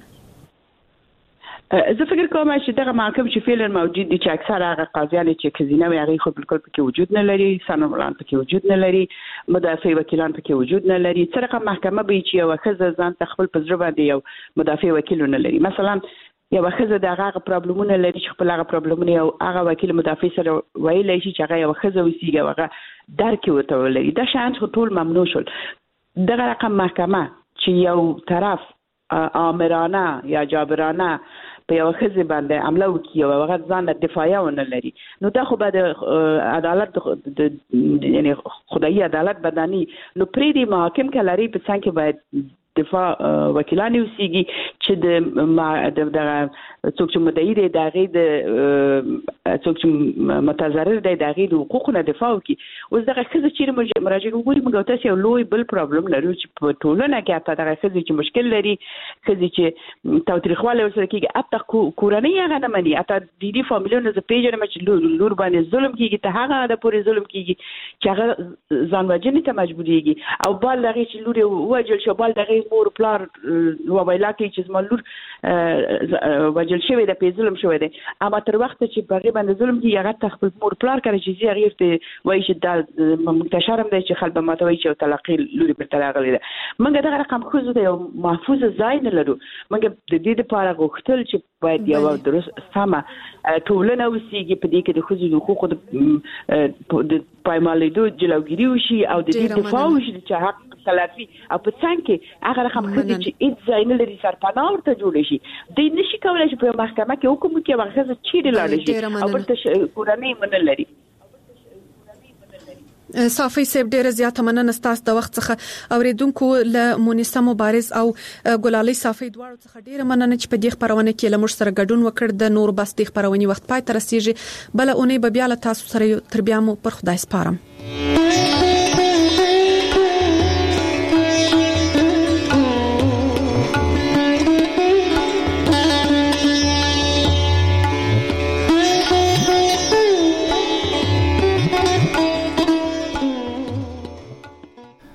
R: زه فکر کوم چې دغه محاکم چې فعلا موجود دي چې اکثر هغه قاضیان چې کزینه وي هغه خو بالکل پکې وجود نه لري سنورلان پکې وجود نه لري مدافع وکیلان پکې وجود نه لري څرګه محکمه به چې یو ښځه ځان ته خپل پزره باندې یو مدافع وکیل نه لري مثلا یو ښځه د هغه پرابلمونه لري چې خپل هغه پرابلمونه یو هغه وکیل مدافع سره ویلی شي چې هغه یو ښځه وسیږي هغه درک ورته ولري دا شان ټول ممنوع شول دغه رقم محکمه چې یو طرف آمرانه یا جابرانه په یو ښځې باندې حمله وکړي او هغه ځان له دفاعیه ونه لري نو دا خو به د عدالت د یعنی خدایي عدالت بدني نو پرېږدي محاکم که لري په څنګ کې باید دفاع وکیلان اوسېږي چې د دغه څوک چې مدعي دی د هغې د څوک چې متضرر دی د هغې د حقوقو نه دفاع وکړي اوس دغه ښځه چیرې مراجعه وګوري موږ او تاسې یو لوی بل پرابلم لرو چې په ټولنه کې حتی دغه ښځې چې مشکل لري ښځې چې تاوتریخوالی ورسره کېږي حتی کورنۍ هغه نه مني حتی ډېري فامیلونه زه پېژنم چې لور باندې ظلم کېږي تر هغه حده پورې ظلم کېږي چې هغه ځان وژنې ته مجبورېږي او بال د هغې چې لور یې ووژل شو بال د هغې چې مور پلار وویلا کې چې زملور وجل شوی د پیزلم شوی دی اما تر وخت چې په غیبه باندې ظلم دی هغه تخپل مور پلار کړی چې زی غیر ته وایي چې د منتشرم دی چې خلک ماتوي چې تلقي لوري پر تلاغلی ده منګه دا رقم خو زه یو محفوظ ځای نه لرو منګه د دې لپاره غوښتل چې باید یو درست سمه ټولنه وسیږي په دې کې د خزو حقوقو د پایمالېدو جلوګیری وشي او د دې دفاع وشي چې حق تلافي او په څنګه کې هغه رقم خو چې اې ځای نه لري سرپناه ورته جوړ شي د نشي کولای چې په محکمه کې حکم وکړي هغه چیرې لاړ شي او په قرآني من لري
G: صافي سیب ډیره زیاته مننه ستاسو د وخت څخه اوریدونکو له مونیسا مبارز او ګلالي صافي دواړو څخه ډیره مننه چې په دې خبرونه کې له موږ سره ګډون وکړ د نور بس د خبرونې وخت پای تر رسیدي بل اونۍ به بیا له تاسو سره تر بیا مو پر خدای سپارم